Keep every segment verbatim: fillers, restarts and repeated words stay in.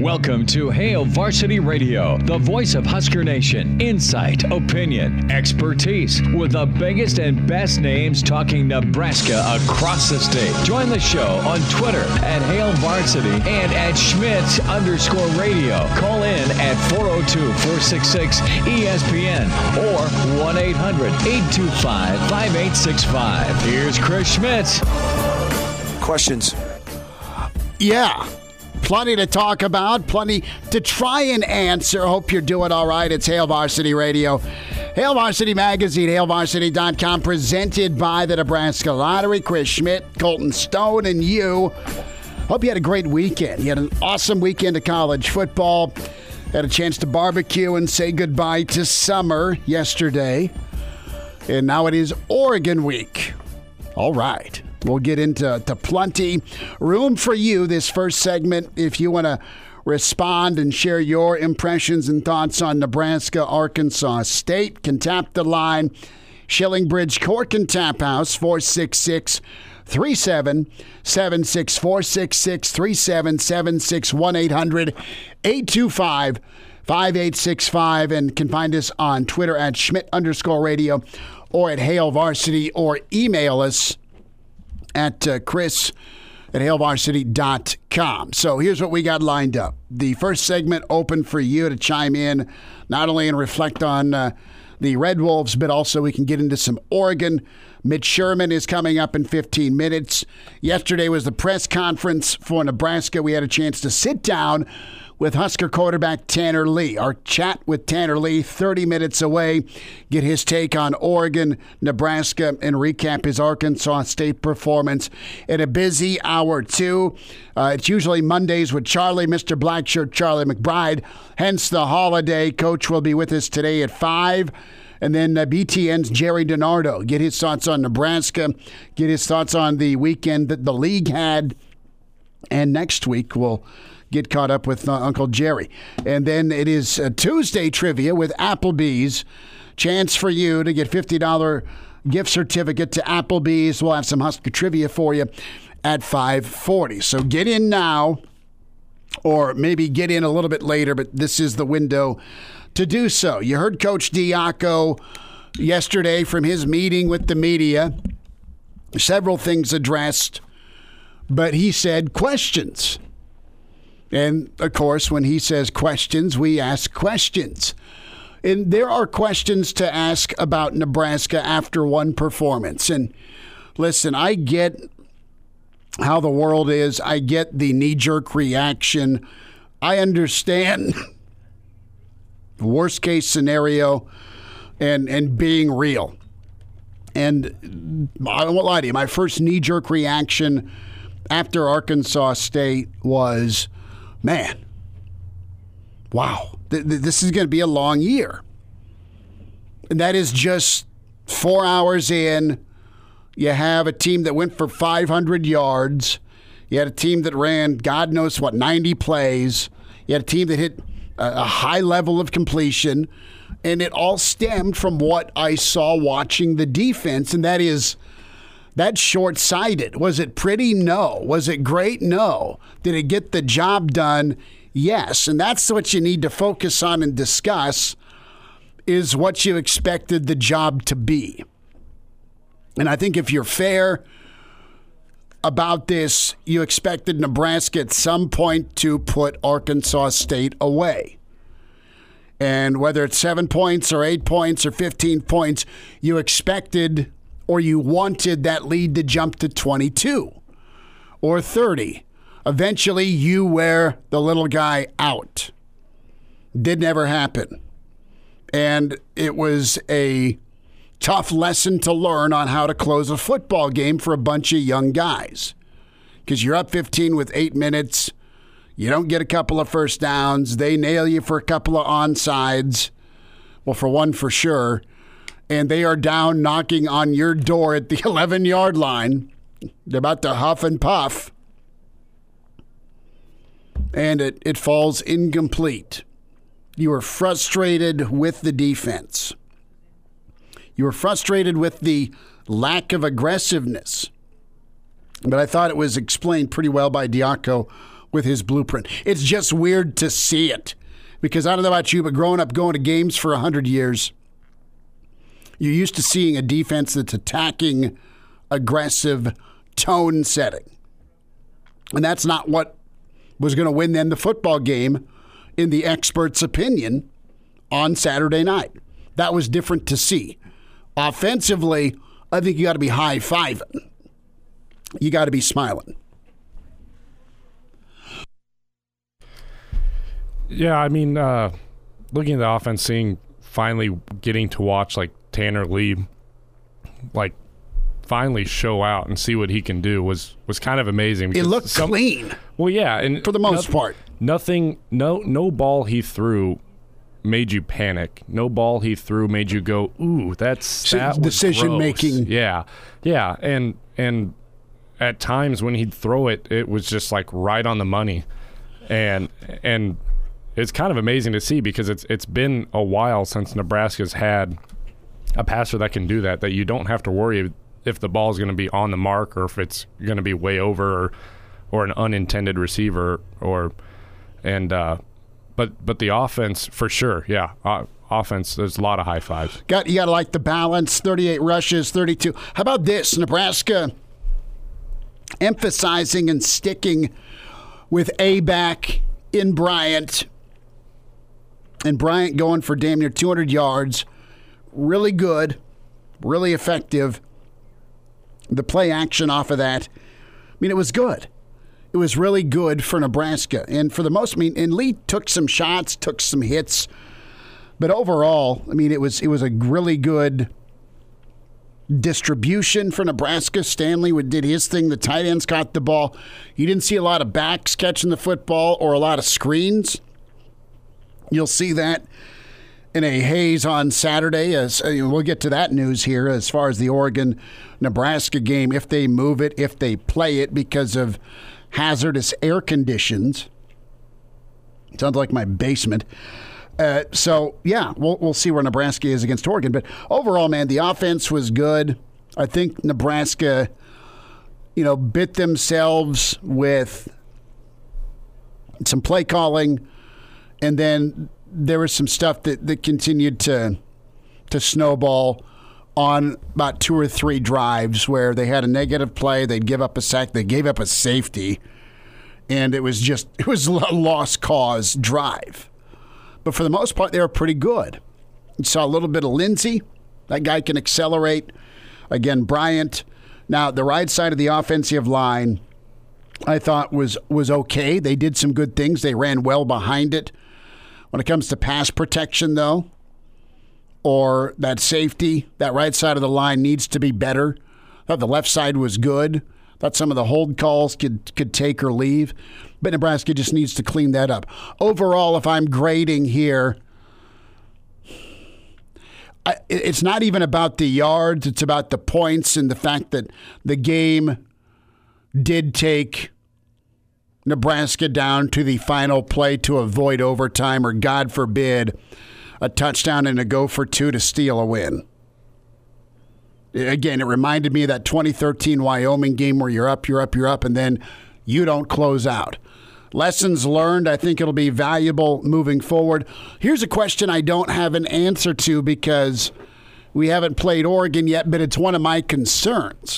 Welcome to Hail Varsity Radio, the voice of Husker Nation. Insight, opinion, expertise, with the biggest and best names talking Nebraska across the state. Join the show on Twitter at Hail Varsity and at Schmitz underscore radio. Call in at four oh two, four six six, E S P N or one eight hundred, eight two five, five eight six five. Here's Chris Schmitz. Questions? Yeah. Plenty to talk about, plenty to try and answer. Hope you're doing all right. It's Hail Varsity Radio. Hail Varsity Magazine, hail varsity dot com, presented by the Nebraska Lottery. Chris Schmidt, Colton Stone, and you. Hope you had a great weekend. You had an awesome weekend of college football. Had a chance to barbecue and say goodbye to summer yesterday. And now it is Oregon week. All right. We'll get into to plenty. Room for you this first segment if you want to respond and share your impressions and thoughts on Nebraska, Arkansas State. Can tap the line. Shillingbridge Cork and Tap House, four six six, three seven seven six, four six six, three seven seven six, one eight hundred, eight two five, five eight six five. And can find us on Twitter at Schmidt underscore radio or at Hail Varsity, or email us at uh, Chris at hail varsity dot com. So here's what we got lined up. The first segment open for you to chime in, not only and reflect on uh, the Red Wolves, but also we can get into some Oregon. Mitch Sherman is coming up in fifteen minutes. Yesterday was the press conference for Nebraska. We had a chance to sit down with Husker quarterback Tanner Lee. Our chat with Tanner Lee, thirty minutes away. Get his take on Oregon, Nebraska, and recap his Arkansas State performance in a busy hour, too. Uh, it's usually Mondays with Charlie, Mister Blackshirt, Charlie McBride, hence the holiday. Coach will be with us today at five. And then uh, B T N's Jerry DiNardo. Get his thoughts on Nebraska. Get his thoughts on the weekend that the league had. And next week we'll get caught up with uh, Uncle Jerry. And then it is uh, Tuesday trivia with Applebee's. Chance for you to get fifty dollars gift certificate to Applebee's. We'll have some Husker trivia for you at five forty. So get in now, or maybe get in a little bit later, but this is the window to do so. You heard Coach Diaco yesterday from his meeting with the media. Several things addressed, but he said questions. And, of course, when he says questions, we ask questions. And there are questions to ask about Nebraska after one performance. And, listen, I get how the world is. I get the knee-jerk reaction. I understand the worst-case scenario and, and being real. And I won't lie to you, my first knee-jerk reaction after Arkansas State was, man, wow, th- th- this is going to be a long year. And that is just four hours in. You have a team that went for five hundred yards. You had a team that ran God knows what, ninety plays. You had a team that hit a, a high level of completion. And it all stemmed from what I saw watching the defense, and that is that's short-sighted. Was it pretty? No. Was it great? No. Did it get the job done? Yes. And that's what you need to focus on and discuss, is what you expected the job to be. And I think if you're fair about this, you expected Nebraska at some point to put Arkansas State away. And whether it's seven points or eight points or fifteen points, you expected or you wanted that lead to jump to twenty-two or thirty. Eventually, you wear the little guy out. Didn't ever happen. And it was a tough lesson to learn on how to close a football game for a bunch of young guys. Because you're up fifteen with eight minutes. You don't get a couple of first downs. They nail you for a couple of onsides. Well, for one for sure. And they are down knocking on your door at the eleven-yard line. They're about to huff and puff. And it, it falls incomplete. You were frustrated with the defense. You were frustrated with the lack of aggressiveness. But I thought it was explained pretty well by Diaco with his blueprint. It's just weird to see it because I don't know about you, but growing up going to games for one hundred years, you're used to seeing a defense that's attacking, aggressive, tone setting. And that's not what was going to win them the football game in the experts' opinion on Saturday night. That was different to see. Offensively, I think you got to be high-fiving. You got to be smiling. Yeah, I mean, uh, looking at the offense, seeing finally getting to watch like Tanner Lee, like finally show out and see what he can do was was kind of amazing. It looked some, clean. Well, yeah, and for the most nothing, part, nothing, no, no ball he threw made you panic. No ball he threw made you go, "Ooh, that's that decision was making." Yeah, yeah, and and at times when he'd throw it, it was just like right on the money, and and. It's kind of amazing to see because it's it's been a while since Nebraska's had a passer that can do that, that you don't have to worry if the ball is going to be on the mark or if it's going to be way over or or an unintended receiver or and uh, but but the offense for sure, yeah, uh, offense. There's a lot of high fives. Got you got to like the balance. thirty-eight rushes, thirty-two. How about this? Nebraska emphasizing and sticking with A-back in Bryant. And Bryant going for damn near two hundred yards. Really good. Really effective. The play action off of that. I mean, it was good. It was really good for Nebraska. And for the most, I mean, and Lee took some shots, took some hits. But overall, I mean, it was it was a really good distribution for Nebraska. Stanley did his thing. The tight ends caught the ball. You didn't see a lot of backs catching the football or a lot of screens. You'll see that in a haze on Saturday. As we'll get to that news here as far as the Oregon-Nebraska game, if they move it, if they play it because of hazardous air conditions. Sounds like my basement. Uh, so, yeah, we'll, we'll see where Nebraska is against Oregon. But overall, man, the offense was good. I think Nebraska, you know, bit themselves with some play calling. And then there was some stuff that, that continued to to snowball on about two or three drives where they had a negative play, they'd give up a sack, they gave up a safety, and it was just it was a lost cause drive. But for the most part, they were pretty good. You saw a little bit of Lindsey. That guy can accelerate. Again, Bryant. Now, the right side of the offensive line, I thought was was okay. They did some good things. They ran well behind it. When it comes to pass protection, though, or that safety, that right side of the line needs to be better. I thought the left side was good. I thought some of the hold calls could, could take or leave. But Nebraska just needs to clean that up. Overall, if I'm grading here, I, it's not even about the yards. It's about the points and the fact that the game did take Nebraska down to the final play to avoid overtime or, God forbid, a touchdown and a go for two to steal a win. Again, it reminded me of that twenty thirteen Wyoming game where you're up, you're up, you're up, and then you don't close out. Lessons learned. I think it'll be valuable moving forward. Here's a question I don't have an answer to because we haven't played Oregon yet, but it's one of my concerns.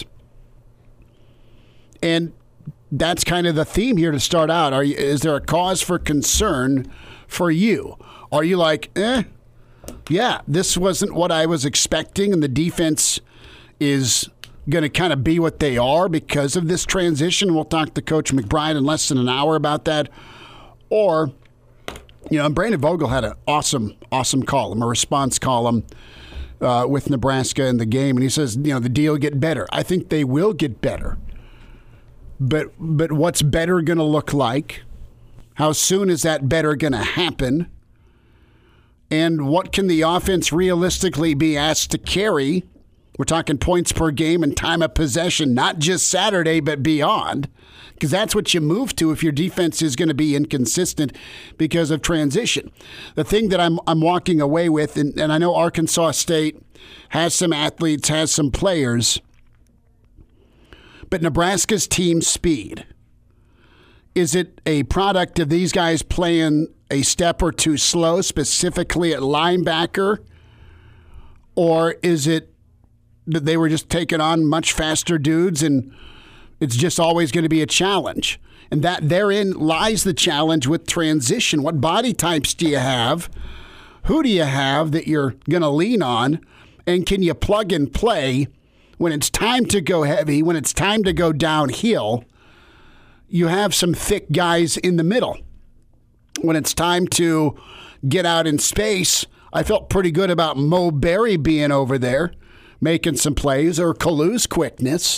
And that's kind of the theme here to start out. Are you, is there a cause for concern for you? Are you like, eh, yeah, this wasn't what I was expecting, and the defense is going to kind of be what they are because of this transition? We'll talk to Coach McBride in less than an hour about that. Or, you know, Brandon Vogel had an awesome, awesome column, a response column uh, with Nebraska in the game, and he says, you know, the deal will get better. I think they will get better. But but what's better going to look like? How soon is that better going to happen? And what can the offense realistically be asked to carry? We're talking points per game and time of possession, not just Saturday, but beyond. Because that's what you move to if your defense is going to be inconsistent because of transition. The thing that I'm I'm walking away with, and, and I know Arkansas State has some athletes, has some players, but Nebraska's team speed is it a product of these guys playing a step or two slow, specifically at linebacker? Or is it that they were just taking on much faster dudes and it's just always going to be a challenge? And that therein lies the challenge with transition. What body types do you have? Who do you have that you're going to lean on? And can you plug and play when it's time to go heavy, when it's time to go downhill? You have some thick guys in the middle. When it's time to get out in space, I felt pretty good about Mo Berry being over there, making some plays, or Kalu's quickness.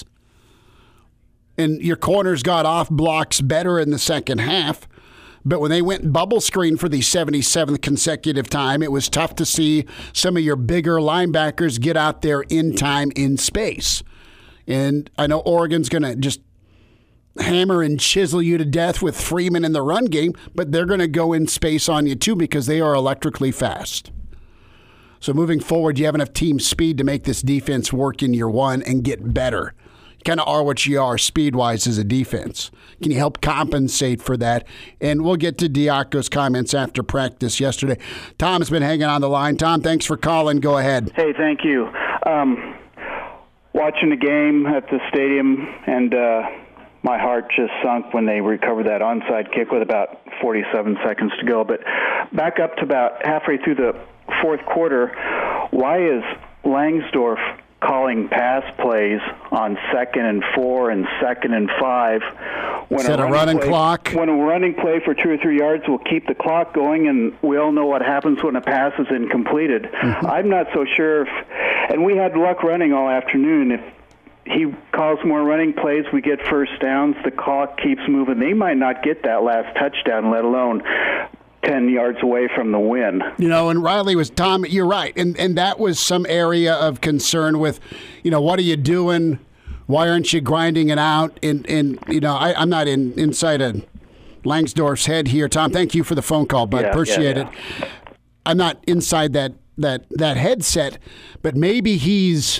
And your corners got off blocks better in the second half. But when they went bubble screen for the seventy-seventh consecutive time, it was tough to see some of your bigger linebackers get out there in time in space. And I know Oregon's going to just hammer and chisel you to death with Freeman in the run game, but they're going to go in space on you too because they are electrically fast. So moving forward, you have enough team speed to make this defense work in year one and get better. You kind of are what you are speed-wise as a defense. Can you help compensate for that? And we'll get to Diaco's comments after practice yesterday. Tom's been hanging on the line. Tom, thanks for calling. Go ahead. Hey, thank you. Um, watching the game at the stadium, and uh, my heart just sunk when they recovered that onside kick with about forty-seven seconds to go. But back up to about halfway through the fourth quarter, why is Langsdorf calling pass plays on second and four and second and five when Instead a running, of running play, clock? When a running play for two or three yards will keep the clock going, and we all know what happens when a pass is incompleted. Mm-hmm. I'm not so sure if, and we had luck running all afternoon, if he calls more running plays, we get first downs, the clock keeps moving. They might not get that last touchdown, let alone ten yards away from the win. You know, and Riley was, Tom, you're right. And and that was some area of concern with, you know, what are you doing? Why aren't you grinding it out? And, and you know, I, I'm not in inside of Langsdorf's head here. Tom, thank you for the phone call, bud. Yeah, Appreciate yeah, yeah. it. I'm not inside that, that, that headset, but maybe he's...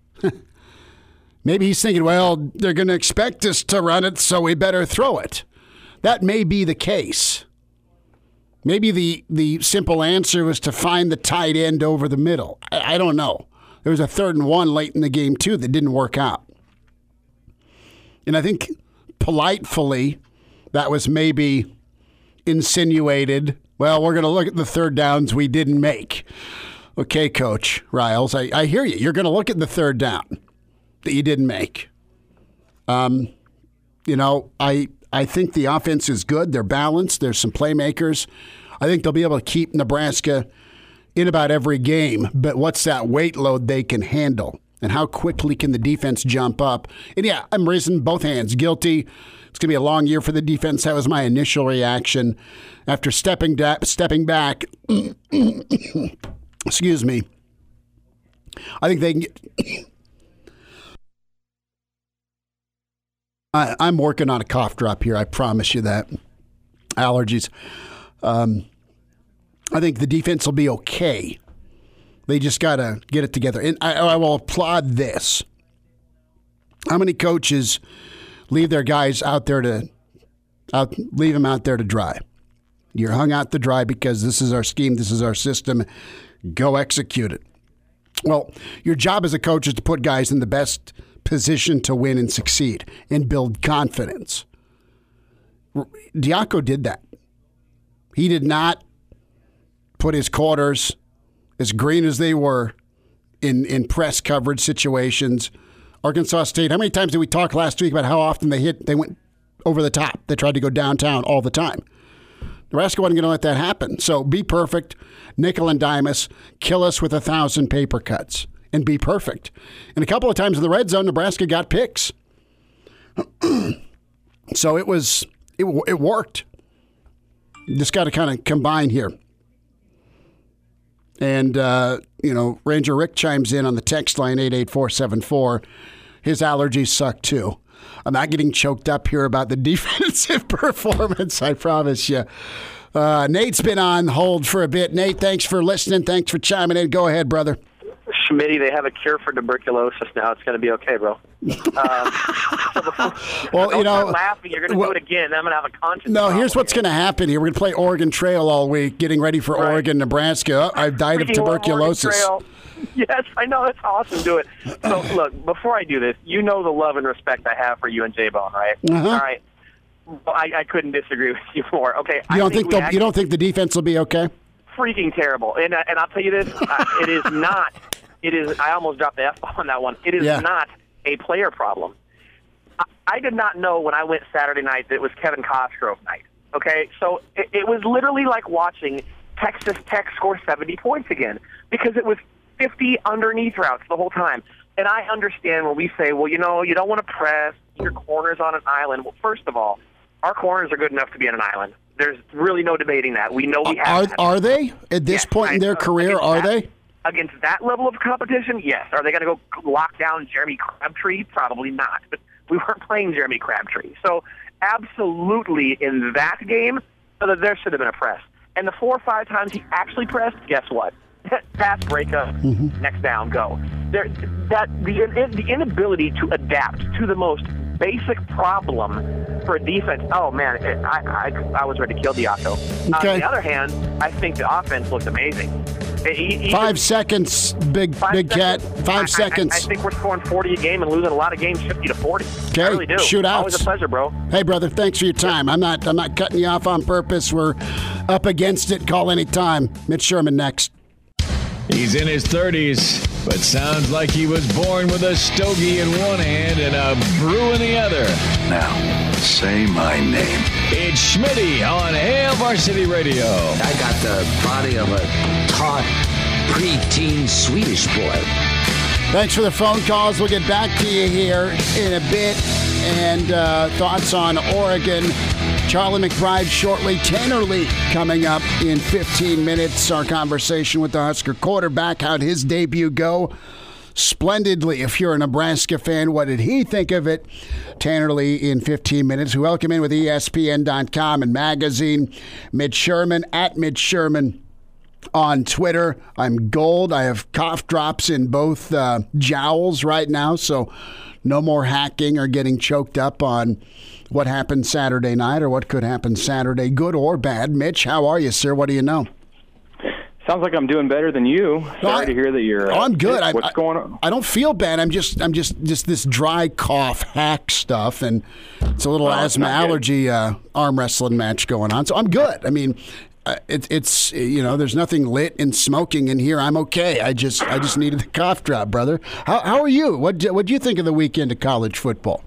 Maybe he's thinking, well, they're going to expect us to run it, so we better throw it. That may be the case. Maybe the, the simple answer was to find the tight end over the middle. I, I don't know. There was a third and one late in the game, too, that didn't work out. And I think politely that was maybe insinuated, well, we're going to look at the third downs we didn't make. Okay, Coach Riles, I, I hear you. You're going to look at the third down that you didn't make. Um, you know, I I think the offense is good. They're balanced. There's some playmakers. I think they'll be able to keep Nebraska in about every game. But what's that weight load they can handle? And how quickly can the defense jump up? And yeah, I'm raising both hands. Guilty. It's going to be a long year for the defense. That was my initial reaction. After stepping, da- stepping back, excuse me, I think they can get... I, I'm working on a cough drop here. I promise you that. Allergies. Um, I think the defense will be okay. They just got to get it together. And I, I will applaud this. How many coaches leave their guys out there to out, leave them out there to dry? You're hung out to dry because this is our scheme. This is our system. Go execute it. Well, your job as a coach is to put guys in the best position to win and succeed and build confidence. Diaco did that. He did not put his quarters, as green as they were, in, in press coverage situations. Arkansas State, how many times did we talk last week about how often they hit, they went over the top? They tried to go downtown all the time. Nebraska wasn't going to let that happen. So be perfect, nickel and dime us, kill us with a thousand paper cuts, and be perfect. And a couple of times in the red zone, Nebraska got picks. So it was, it, it worked. You just got to kind of combine here. And, uh, you know, Ranger Rick chimes in on the text line eight eight four seven four. His allergies suck, too. I'm not getting choked up here about the defensive performance, I promise you. Uh, Nate's been on hold for a bit. Nate, thanks for listening. Thanks for chiming in. Go ahead, brother. Schmitty, they have a cure for tuberculosis now. It's going to be okay, bro. Um, so before, well, you know, laughing, you're going to well, do it again. I'm going to have a conscience. No, here's what's going to happen here. We're going to play Oregon Trail all week, getting ready for right. Oregon, Nebraska. I've died Freaking of tuberculosis. Yes, I know. That's awesome. Do it. So, look, before I do this, you know the love and respect I have for you and J-Bone, right? Uh-huh. All right. Well, I, I couldn't disagree with you more. Okay. You I don't think, think, the, you don't think the defense will be okay? Freaking terrible. And uh, and I'll tell you this, uh, it is not. It is. I almost dropped the F on that one. It is yeah. not a player problem. I, I did not know when I went Saturday night that it was Kevin Cosgrove night. Okay, so it, it was literally like watching Texas Tech score seventy points again because it was fifty underneath routes the whole time. And I understand when we say, well, you know, you don't want to press your corners on an island. Well, first of all, our corners are good enough to be on an island. There's really no debating that. We know we have Are, that. are they? At this yes, point in their I, career, are that, they? Against that level of competition, yes. Are they going to go lock down Jeremy Crabtree? Probably not. But we weren't playing Jeremy Crabtree. So absolutely in that game, there should have been a press. And the four or five times he actually pressed, guess what? Pass, breakup, mm-hmm. next down, go. There, that the, the inability to adapt to the most basic problem for a defense. Oh man, it, I, I I was ready to kill Diaco. Okay. On the other hand, I think the offense looked amazing. He, five he, seconds, big five big seconds. cat. Five I, seconds. I, I think we're scoring forty a game and losing a lot of games fifty to forty. Okay, I really do. shootouts. Always a pleasure, bro. Hey, brother, thanks for your time. I'm not I'm not cutting you off on purpose. We're up against it. Call any time. Mitch Sherman next. He's in his thirties, but sounds like he was born with a stogie in one hand and a brew in the other. Now, say my name. It's Schmitty on Hail Varsity Radio. I got the body of a taut, preteen Swedish boy. Thanks for the phone calls. We'll get back to you here in a bit. And uh, thoughts on Oregon. Charlie McBride shortly. Tanner Lee coming up in fifteen minutes. Our conversation with the Husker quarterback. How'd his debut go? Splendidly. If you're a Nebraska fan, what did he think of it? Tanner Lee in fifteen minutes. We welcome in with E S P N dot com and magazine. Mitch Sherman at Mitch Sherman on Twitter. I'm gold. I have cough drops in both uh, jowls right now, so no more hacking or getting choked up on what happened Saturday night or what could happen Saturday, good or bad. Mitch, how are you, sir? What do you know? Sounds like I'm doing better than you. Sorry no, I, to hear that you're. Uh, oh, I'm good. What's I, going on? I don't feel bad. I'm just, I'm just, just this dry cough hack stuff, and it's a little oh, asthma allergy uh, arm wrestling match going on. So I'm good. I mean, uh, it, it's you know, there's nothing lit and smoking in here. I'm okay. I just, I just needed the cough drop, brother. How, how are you? What, what do you think of the weekend of college football?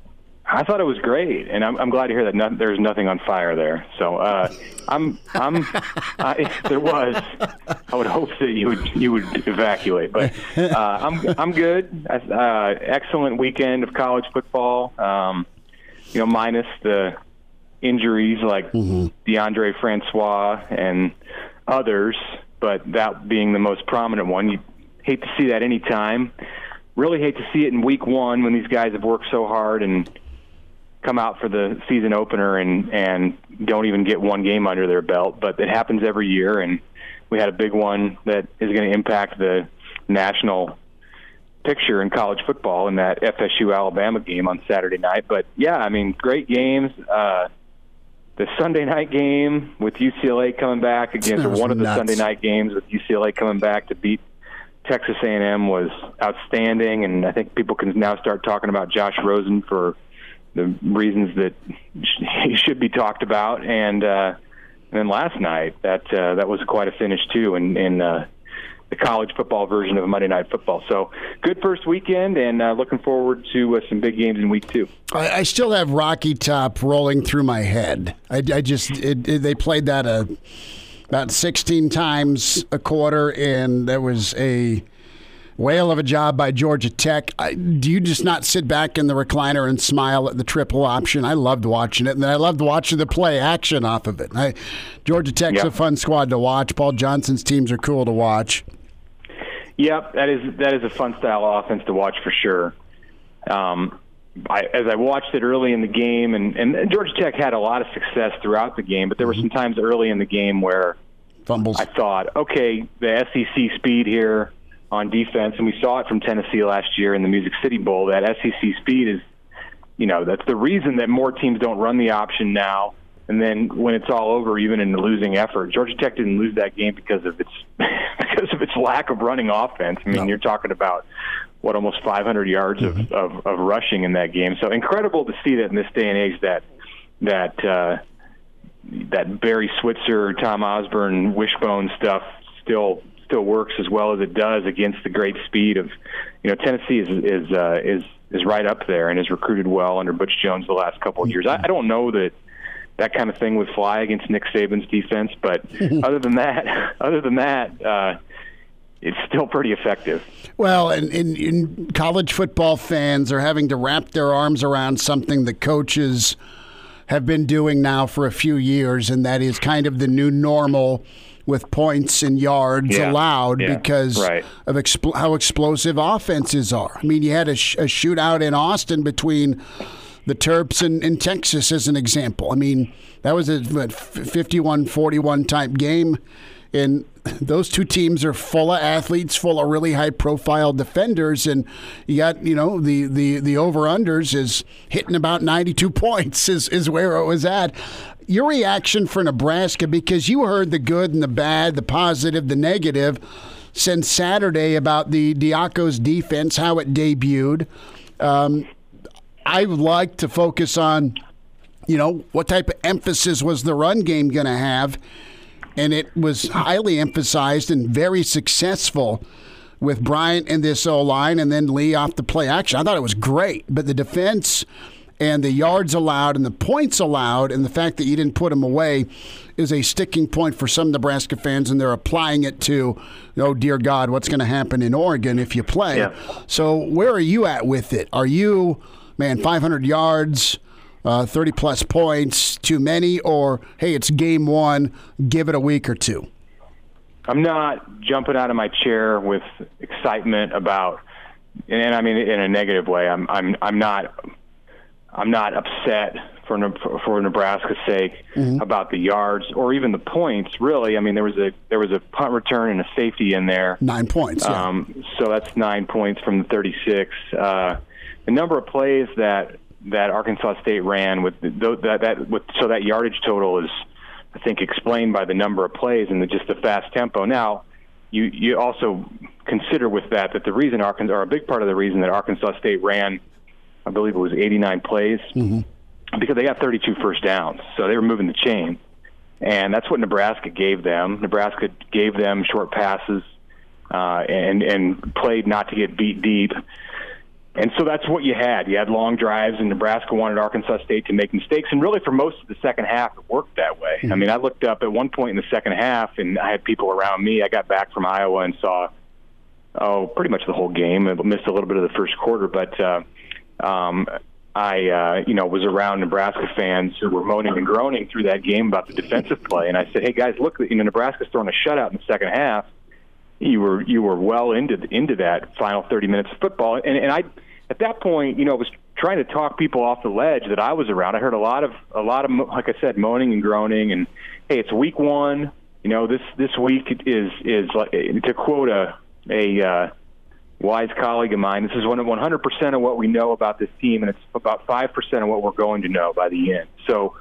I thought it was great, and I'm, I'm glad to hear that no, there's nothing on fire there. So uh, I'm, I'm, I, if there was, I would hope that you would you would evacuate. But uh, I'm I'm good. Uh, excellent weekend of college football. Um, you know, minus the injuries like mm-hmm. DeAndre Francois and others, but that being the most prominent one. You hate to see that any time. Really hate to see it in week one when these guys have worked so hard and come out for the season opener and, and don't even get one game under their belt. But it happens every year, and we had a big one that is going to impact the national picture in college football in that F S U-Alabama game on Saturday night. But, yeah, I mean, great games. Uh, the Sunday night game with U C L A coming back against one of the nuts. Sunday night games with U C L A coming back to beat Texas A and M was outstanding, and I think people can now start talking about Josh Rosen for the reasons that he should be talked about. And, uh, and then last night, that uh, that was quite a finish, too, in, in uh, the college football version of Monday Night Football. So good first weekend, and uh, looking forward to uh, some big games in week two. I, I still have Rocky Top rolling through my head. I, I just it, it, they played that a, about sixteen times a quarter, and there was a whale of a job by Georgia Tech. I, do you just not sit back in the recliner and smile at the triple option? I loved watching it, and I loved watching the play action off of it. I, Georgia Tech's yep. a fun squad to watch. Paul Johnson's teams are cool to watch. Yep, that is that is a fun style of offense to watch for sure. Um, I, as I watched it early in the game, and, and Georgia Tech had a lot of success throughout the game, but there were some times early in the game where fumbles. I thought, okay, the S E C speed here on defense, and we saw it from Tennessee last year in the Music City Bowl. That S E C speed is, you know, that's the reason that more teams don't run the option now. And then when it's all over, even in the losing effort, Georgia Tech didn't lose that game because of its because of its lack of running offense. I mean, no. You're talking about what almost five hundred yards mm-hmm. of, of, of rushing in that game. So incredible to see that in this day and age that that uh, that Barry Switzer, Tom Osborne, wishbone stuff still still works as well as it does against the great speed of, you know, Tennessee is is uh, is is right up there and has recruited well under Butch Jones the last couple of years. I, I don't know that that kind of thing would fly against Nick Saban's defense, but other than that, other than that, uh, it's still pretty effective. Well, and, and, and college football fans are having to wrap their arms around something the coaches have been doing now for a few years, and that is kind of the new normal with points and yards yeah. allowed yeah. because right. of expl- how explosive offenses are. I mean, you had a, sh- a shootout in Austin between the Terps and, and Texas as an example. I mean, that was a fifty-one forty-one type game, and those two teams are full of athletes, full of really high-profile defenders, and you got, you know, the, the, the over-unders is hitting about ninety-two points is, is where it was at. Your reaction for Nebraska, because you heard the good and the bad, the positive, the negative, since Saturday about the Diaco's defense, how it debuted. Um, I would like to focus on, you know, what type of emphasis was the run game going to have, and it was highly emphasized and very successful with Bryant in this O-line and then Lee off the play action. I thought it was great, but the defense and the yards allowed and the points allowed and the fact that you didn't put them away is a sticking point for some Nebraska fans, and they're applying it to, oh, dear God, what's going to happen in Oregon if you play? Yeah. So where are you at with it? Are you, man, five hundred yards, uh, thirty-plus points, too many, or, hey, it's game one, give it a week or two? I'm not jumping out of my chair with excitement about, and I mean in a negative way. I'm I'm I'm not I'm not upset for for Nebraska's sake mm-hmm. about the yards or even the points. Really, I mean there was a there was a punt return and a safety in there. Nine points. Yeah. Um, so that's nine points from the thirty-six. Uh, the number of plays that that Arkansas State ran with that that with so that yardage total is, I think, explained by the number of plays and the, just the fast tempo. Now, you you also consider with that that the reason Arkansas, or a big part of the reason that Arkansas State ran, I believe it was eighty-nine plays, mm-hmm. because they got thirty-two first downs, so they were moving the chain, and that's what Nebraska gave them. Nebraska gave them short passes uh, and and played not to get beat deep. And so that's what you had. You had long drives, and Nebraska wanted Arkansas State to make mistakes. And really, for most of the second half, it worked that way. Mm-hmm. I mean, I looked up at one point in the second half, and I had people around me. I got back from Iowa and saw, oh, pretty much the whole game. I missed a little bit of the first quarter, but uh, um, I, uh, you know, was around Nebraska fans who were moaning and groaning through that game about the defensive play. And I said, hey, guys, look, you know, Nebraska's throwing a shutout in the second half. You were you were well into into that final thirty minutes of football, and and I at that point, you know, was trying to talk people off the ledge that I was around. I heard a lot of a lot of like I said, moaning and groaning, and hey, it's week one. You know, this this week is is like, to quote a a uh, wise colleague of mine, this is one hundred percent of what we know about this team, and it's about five percent of what we're going to know by the end. So,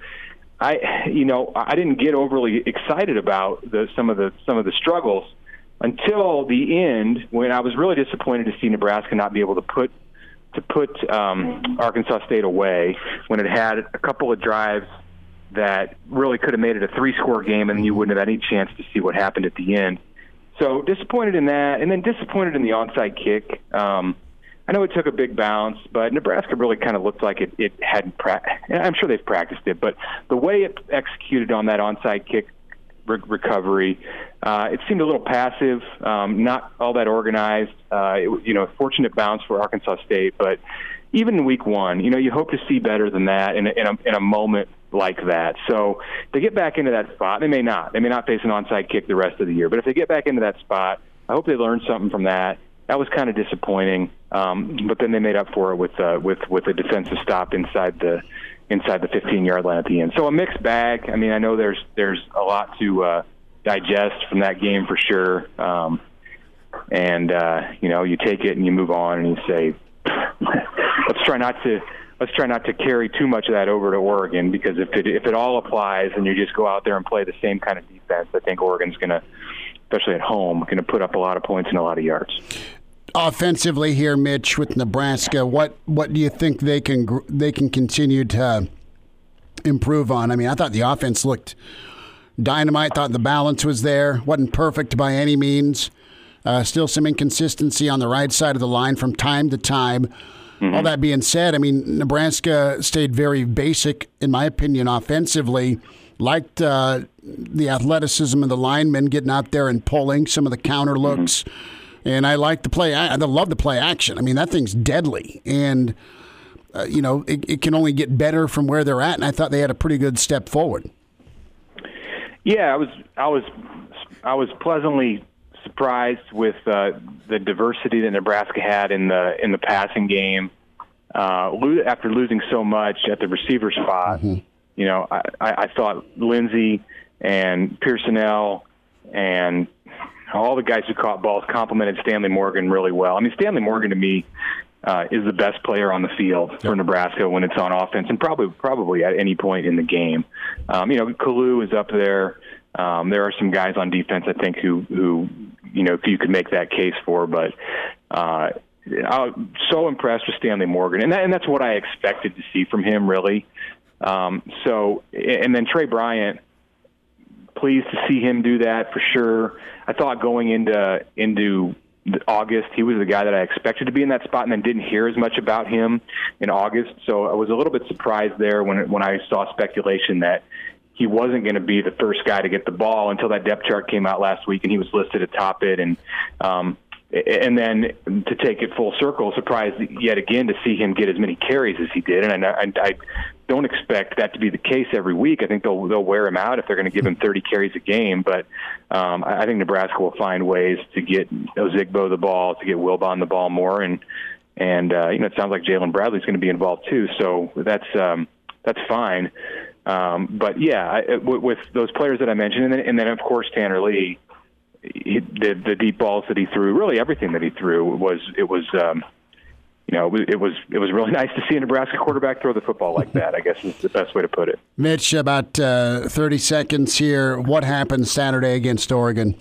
I you know I didn't get overly excited about the some of the some of the struggles until the end, when I was really disappointed to see Nebraska not be able to put to put um, Arkansas State away when it had a couple of drives that really could have made it a three-score game, and you wouldn't have had any chance to see what happened at the end. So disappointed in that, and then disappointed in the onside kick. Um, I know it took a big bounce, but Nebraska really kind of looked like it, it hadn't practiced. I'm sure they've practiced it, but the way it executed on that onside kick recovery, uh, it seemed a little passive, um, not all that organized. Uh, it, you know, fortunate bounce for Arkansas State, but even in week one, you know, you hope to see better than that in a, in a, in a moment like that. So to get back into that spot, they may not. They may not face an onside kick the rest of the year, but if they get back into that spot, I hope they learn something from that. That was kind of disappointing, um, but then they made up for it with uh, with with a defensive stop inside the inside the fifteen-yard line at the end. So a mixed bag. I mean, I know there's there's a lot to uh, digest from that game for sure. Um, and uh, you know, you take it and you move on, and you say, let's try not to let's try not to carry too much of that over to Oregon, because if it if it all applies and you just go out there and play the same kind of defense, I think Oregon's going to, especially at home, going to put up a lot of points and a lot of yards. Offensively here, Mitch, with Nebraska, what what do you think they can they can continue to improve on? I mean, I thought the offense looked dynamite. Thought the balance was there. Wasn't perfect by any means. Uh, still some inconsistency on the right side of the line from time to time. Mm-hmm. All that being said, I mean, Nebraska stayed very basic, in my opinion, offensively. Liked uh, the athleticism of the linemen getting out there and pulling some of the counter looks. Mm-hmm. And I like the play. I love the play action. I mean, that thing's deadly. And, uh, you know, it, it can only get better from where they're at. And I thought they had a pretty good step forward. Yeah, I was, I was, I was pleasantly surprised with uh, the diversity that Nebraska had in the in the passing game. Uh, lo- after losing so much at the receiver spot, mm-hmm. you know, I, I thought Lindsey and Pearsonell and all the guys who caught balls complimented Stanley Morgan really well. I mean, Stanley Morgan to me uh, is the best player on the field for Nebraska when it's on offense, and probably probably at any point in the game. Um, you know, Kalu is up there. Um, there are some guys on defense, I think, who, who you know, you could make that case for. But uh, I'm so impressed with Stanley Morgan, and that, and that's what I expected to see from him, really. Um, so, and then Trey Bryant, pleased to see him do that for sure. I thought going into into August, he was the guy that I expected to be in that spot, and then didn't hear as much about him in August. So I was a little bit surprised there when when I saw speculation that he wasn't going to be the first guy to get the ball until that depth chart came out last week, and he was listed atop it. And um, and then to take it full circle, surprised yet again to see him get as many carries as he did. And I, I, I don't expect that to be the case every week. I think they'll they'll wear him out if they're going to give him thirty carries a game. But um, I think Nebraska will find ways to get Ozigbo the ball, to get Wilbon the ball more, and and uh, you know, it sounds like Jalen Bradley's going to be involved too. So that's um, that's fine. Um, but yeah, I, with, with those players that I mentioned, and then, and then of course Tanner Lee. He, the the deep balls that he threw, really everything that he threw was it was um, you know it was, it was it was really nice to see a Nebraska quarterback throw the football like that. I guess is the best way to put it. Mitch, about uh, thirty seconds here. What happened Saturday against Oregon?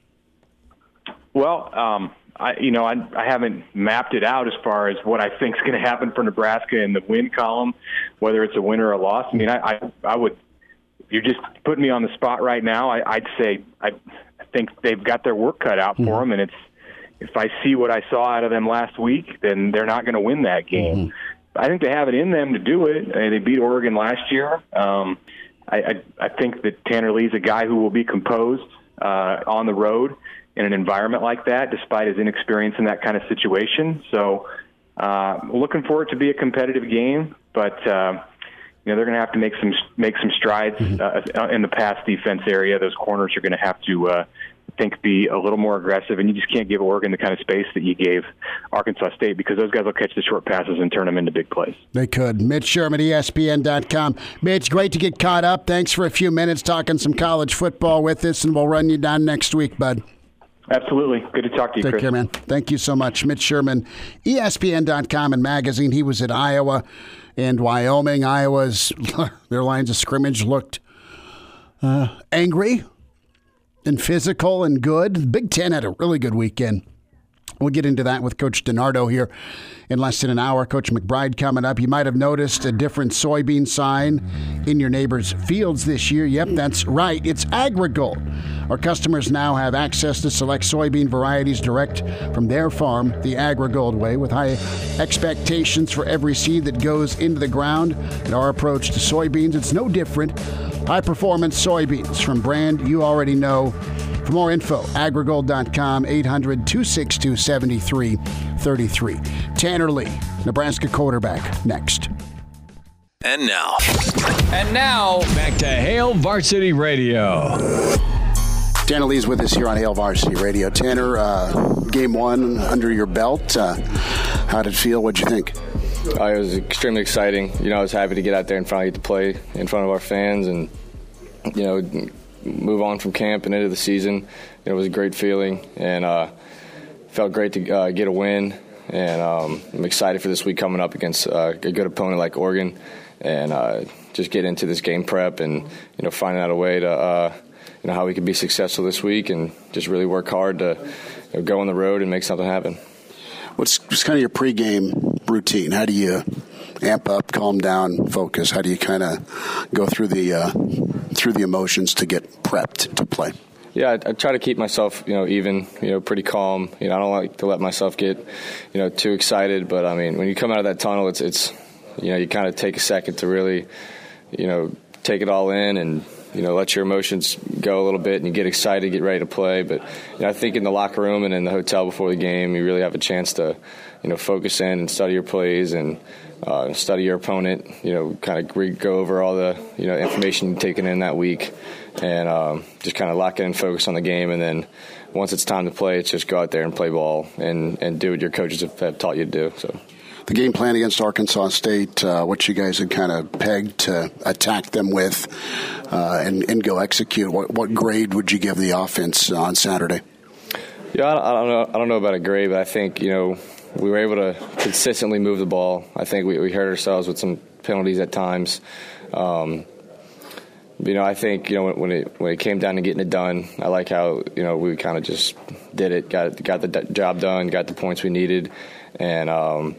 Well, um, I you know I I haven't mapped it out as far as what I think is going to happen for Nebraska in the win column, whether it's a win or a loss. I mean, I I, I would. You're just putting me on the spot right now. I, I'd say I. think they've got their work cut out for mm-hmm. them, and it's if I see what I saw out of them last week, then they're not going to win that game. Mm-hmm. I think they have it in them to do it. I mean, they beat Oregon last year. Um, I, I, I think that Tanner Lee's a guy who will be composed uh, on the road in an environment like that, despite his inexperience in that kind of situation. So uh, looking for it to be a competitive game, but uh, you know, they're going to have to make some make some strides uh, in the pass defense area. Those corners are going to have to, uh, I think, be a little more aggressive, and you just can't give Oregon the kind of space that you gave Arkansas State, because those guys will catch the short passes and turn them into big plays. They could. Mitch Sherman, E S P N dot com. Mitch, great to get caught up. Thanks for a few minutes talking some college football with us, and we'll run you down next week, bud. Absolutely. Good to talk to you, Take Chris. care, man. Thank you so much. Mitch Sherman, E S P N dot com and magazine. He was at Iowa and Wyoming. Iowa's, their lines of scrimmage looked uh, angry and physical and good. The Big Ten had a really good weekend. We'll get into that with Coach DiNardo here in less than an hour. Coach McBride coming up. You might have noticed a different soybean sign in your neighbor's fields this year. Yep, that's right. It's AgriGold. Our customers now have access to select soybean varieties direct from their farm, the AgriGold way, with high expectations for every seed that goes into the ground. And our approach to soybeans, it's no different. High-performance soybeans from brand you already know. For more info, agrigold dot com, eight hundred, two six two, seven three three three. Tanner Lee, Nebraska quarterback, next. And now. And now, back to Hail Varsity Radio. Tanner Lee's with us here on Hail Varsity Radio. Tanner, uh, game one under your belt. Uh, how did it feel? What'd you think? Uh, it was extremely exciting. You know, I was happy to get out there and finally get to play in front of our fans and, you know, move on from camp and into the season. It was a great feeling, and uh, felt great to uh, get a win, and um, I'm excited for this week coming up against uh, a good opponent like Oregon, and uh, just get into this game prep and you know finding out a way to uh, you know how we can be successful this week, and just really work hard to you know, go on the road and make something happen. What's, what's kind of your pregame routine? How do you amp up, calm down, focus? How do you kind of go through the uh, through the emotions to get prepped to play? Yeah, I, I try to keep myself, you know, even, you know, pretty calm. You know, I don't like to let myself get, you know, too excited. But I mean, when you come out of that tunnel, it's, it's, you know, you kind of take a second to really, you know, take it all in and, you know, let your emotions go a little bit and you get excited, get ready to play. But you know, I think in the locker room and in the hotel before the game, you really have a chance to, you know, focus in and study your plays and uh, study your opponent. You know, kind of re- go over all the, you know, information you've taken in that week, and um, just kind of lock in and focus on the game. And then once it's time to play, it's just go out there and play ball and, and do what your coaches have, have taught you to do. So. The game plan against Arkansas State, uh, what you guys had kind of pegged to attack them with uh, and, and go execute. What, what grade would you give the offense on Saturday? Yeah, I, I don't know. I don't know about a grade, but I think you know we were able to consistently move the ball. I think we, we hurt ourselves with some penalties at times. Um, you know, I think you know when it when it came down to getting it done, I like how you know we kind of just did it, got got the job done, got the points we needed, and. Um,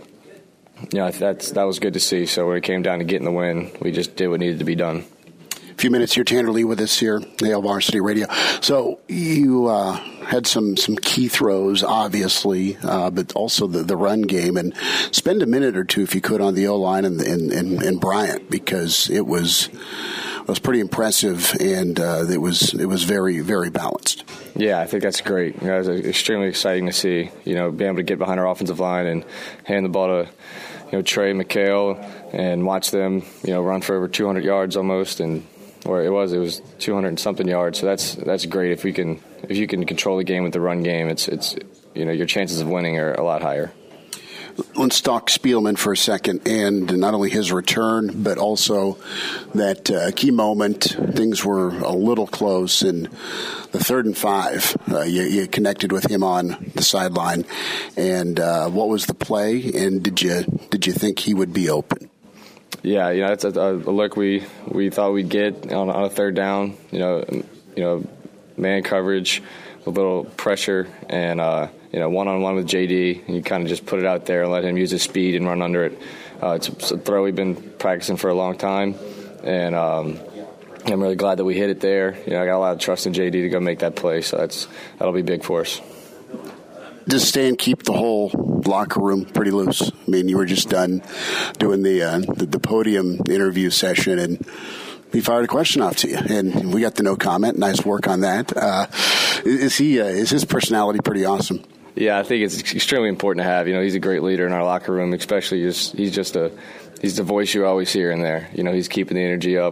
Yeah, that's that was good to see. So when it came down to getting the win, we just did what needed to be done. A few minutes here, Tanner Lee with us here, Hail Varsity Radio. So you uh, had some, some key throws, obviously, uh, but also the, the run game. And spend a minute or two, if you could, on the O-line and, and, and, and Bryant, because it was it was pretty impressive, and uh, it was it was very, very balanced. Yeah, I think that's great. You know, it was extremely exciting to see, you know, being able to get behind our offensive line and hand the ball to, you know, Trey, McHale, and watch them, you know, run for over two hundred yards almost, and or it was it was two hundred and something yards. So that's that's great if we can if you can control the game with the run game. It's it's you know your chances of winning are a lot higher. Let's talk Spielman for a second, and not only his return, but also that uh, key moment. Things were a little close, and the third and five, uh, you, you connected with him on the sideline. And uh, what was the play? And did you did you think he would be open? Yeah, you know, that's a, a look we, we thought we'd get on, on a third down. You know, you know, man coverage, a little pressure, and uh, you know, one on one with J D. And you kind of just put it out there and let him use his speed and run under it. Uh, it's, it's a throw we've been practicing for a long time, and um, I'm really glad that we hit it there. You know, I got a lot of trust in J D to go make that play, so that's that'll be big for us. Just stay and keep the whole locker room pretty loose. I mean, you were just done doing the uh, the, the podium interview session, and he fired a question off to you, and we got the no comment. Nice work on that. Uh, is he? Uh, is his personality pretty awesome? Yeah, I think it's extremely important to have. You know, he's a great leader in our locker room, especially just he's just a he's the voice you always hear in there. You know, he's keeping the energy up.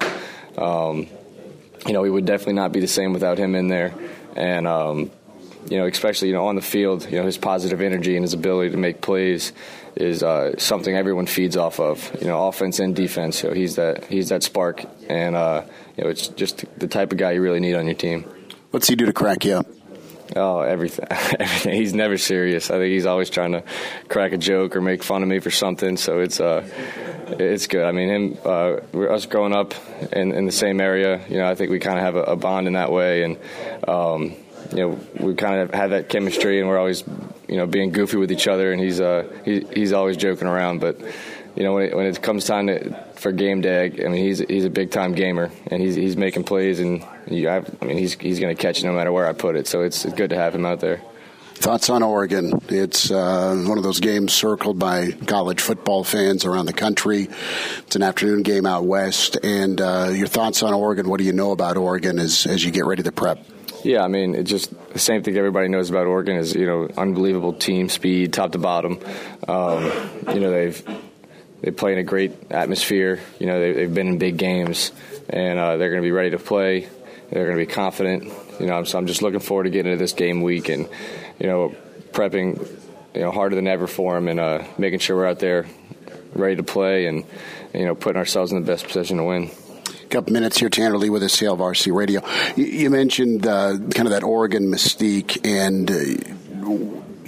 Um, you know, we would definitely not be the same without him in there, and. Um, You know, especially, you know, on the field, you know, his positive energy and his ability to make plays is uh, something everyone feeds off of, you know, offense and defense. So he's that he's that spark. And, uh, you know, it's just the type of guy you really need on your team. What's he do to crack you up? Oh, everything. everything. He's never serious. I think he's always trying to crack a joke or make fun of me for something. So it's uh, it's good. I mean, him, uh, us growing up in, in the same area, you know, I think we kind of have a, a bond in that way. And, um, you know, we kind of have that chemistry, and we're always, you know, being goofy with each other. And he's uh, he, he's always joking around. But, you know, when it, when it comes time to, for game day, I mean, he's he's a big time gamer, and he's he's making plays, and you have, I mean, he's he's going to catch it no matter where I put it. So it's, it's good to have him out there. Thoughts on Oregon? It's uh, one of those games circled by college football fans around the country. It's an afternoon game out west. And uh, your thoughts on Oregon? What do you know about Oregon as as you get ready to prep? Yeah, I mean, it's just the same thing everybody knows about Oregon is, you know, unbelievable team speed, top to bottom. Um, you know, they've they play in a great atmosphere. You know, they, they've been in big games, and uh, they're going to be ready to play. They're going to be confident. You know, so I'm just looking forward to getting into this game week and, you know, prepping, you know, harder than ever for them, and uh, making sure we're out there ready to play and, you know, putting ourselves in the best position to win. Couple minutes here, Tanner Lee with us, Hail Varsity Radio. You, you mentioned uh, kind of that Oregon mystique, and uh,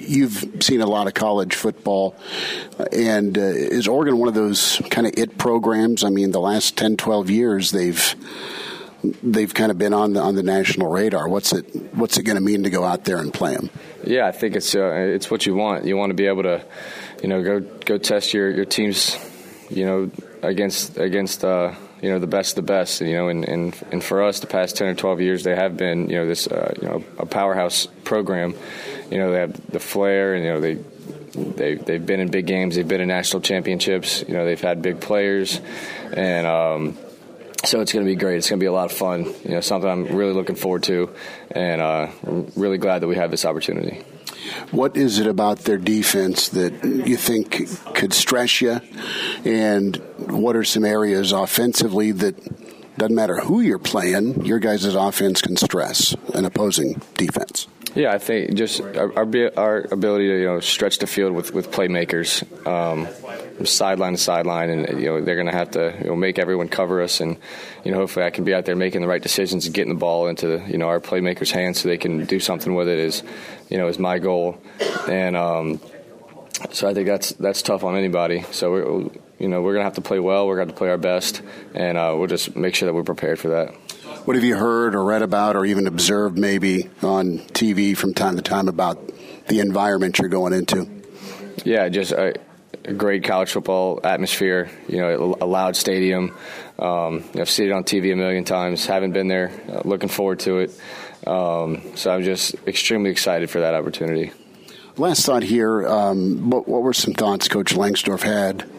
you've seen a lot of college football, and uh, is Oregon one of those kind of it programs? I mean, the last ten, twelve years, they've they've kind of been on the on the national radar. What's it What's it going to mean to go out there and play them? Yeah, I think it's uh, it's what you want. You want to be able to, you know, go go test your, your teams, you know, against against uh, you know the best of the best. You know, and, and and for us, the past ten or twelve years, they have been, you know, this uh, you know a powerhouse program. You know, they have the flair, and you know they they they've been in big games. They've been in national championships. You know, they've had big players, and um, so it's going to be great. It's going to be a lot of fun. You know, something I'm really looking forward to, and uh, I'm really glad that we have this opportunity. What is it about their defense that you think could stress you? And what are some areas offensively that doesn't matter who you're playing, your guys' offense can stress an opposing defense? Yeah, I think just our our, our ability to, you know, stretch the field with, with playmakers, um, sideline to sideline, and, you know, they're going to have to, you know, make everyone cover us, and, you know, hopefully I can be out there making the right decisions and getting the ball into, you know, our playmakers' hands so they can do something with it is, you know, is my goal, and um, so I think that's that's tough on anybody. So we're, you know, we're going to have to play well. We're going to have to play our best, and uh, we'll just make sure that we're prepared for that. What have you heard or read about or even observed maybe on T V from time to time about the environment you're going into? Yeah, just a, a great college football atmosphere, you know, a loud stadium. Um, I've seen it on T V a million times. Haven't been there. Uh, looking forward to it. Um, so I'm just extremely excited for that opportunity. Last thought here, um, what, what were some thoughts Coach Langsdorf had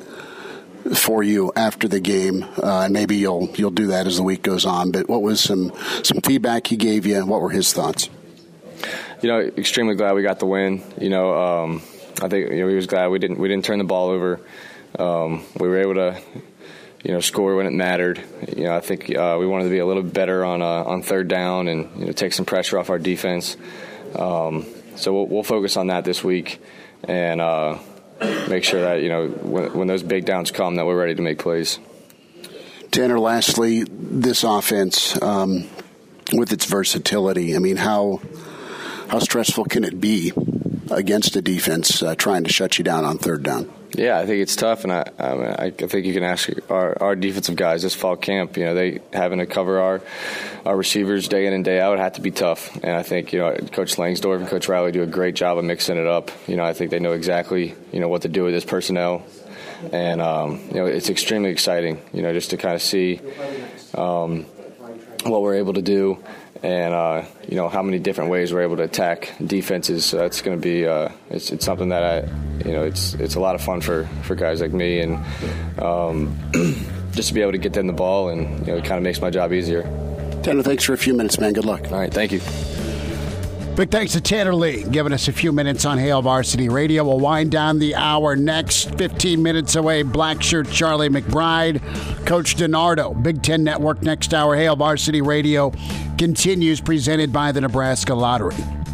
for you after the game, uh, and maybe you'll you'll do that as the week goes on. But what was some some feedback he gave you, and what were his thoughts? You know, extremely glad we got the win. You know, um, I think you know he was glad we didn't we didn't turn the ball over. Um, we were able to, you know, score when it mattered. You know, I think uh, we wanted to be a little bit better on uh, on third down and, you know, take some pressure off our defense. Um, so we'll, we'll focus on that this week, and Uh, make sure that, you know, when, when those big downs come, that we're ready to make plays. Tanner, lastly, this offense, um, with its versatility, I mean, how how stressful can it be against a defense uh, trying to shut you down on third down? Yeah, I think it's tough, and I, I, mean, I think you can ask our, our defensive guys this fall camp. You know, they having to cover our our receivers day in and day out had to be tough. And I think, you know, Coach Langsdorf and Coach Riley do a great job of mixing it up. You know, I think they know exactly, you know, what to do with this personnel, and um, you know, it's extremely exciting. You know, just to kind of see um, what we're able to do. And, uh, you know, how many different ways we're able to attack defenses. So that's going to be uh, it's, it's something that, I, you know, it's it's a lot of fun for, for guys like me. And um, just to be able to get them the ball, and, you know, it kind of makes my job easier. Tanner, thanks for a few minutes, man. Good luck. All right, thank you. Big thanks to Tanner Lee giving us a few minutes on Hail Varsity Radio. We'll wind down the hour next. fifteen minutes away, Black Shirt Charlie McBride, Coach DiNardo. Big Ten Network next hour. Hail Varsity Radio continues, presented by the Nebraska Lottery.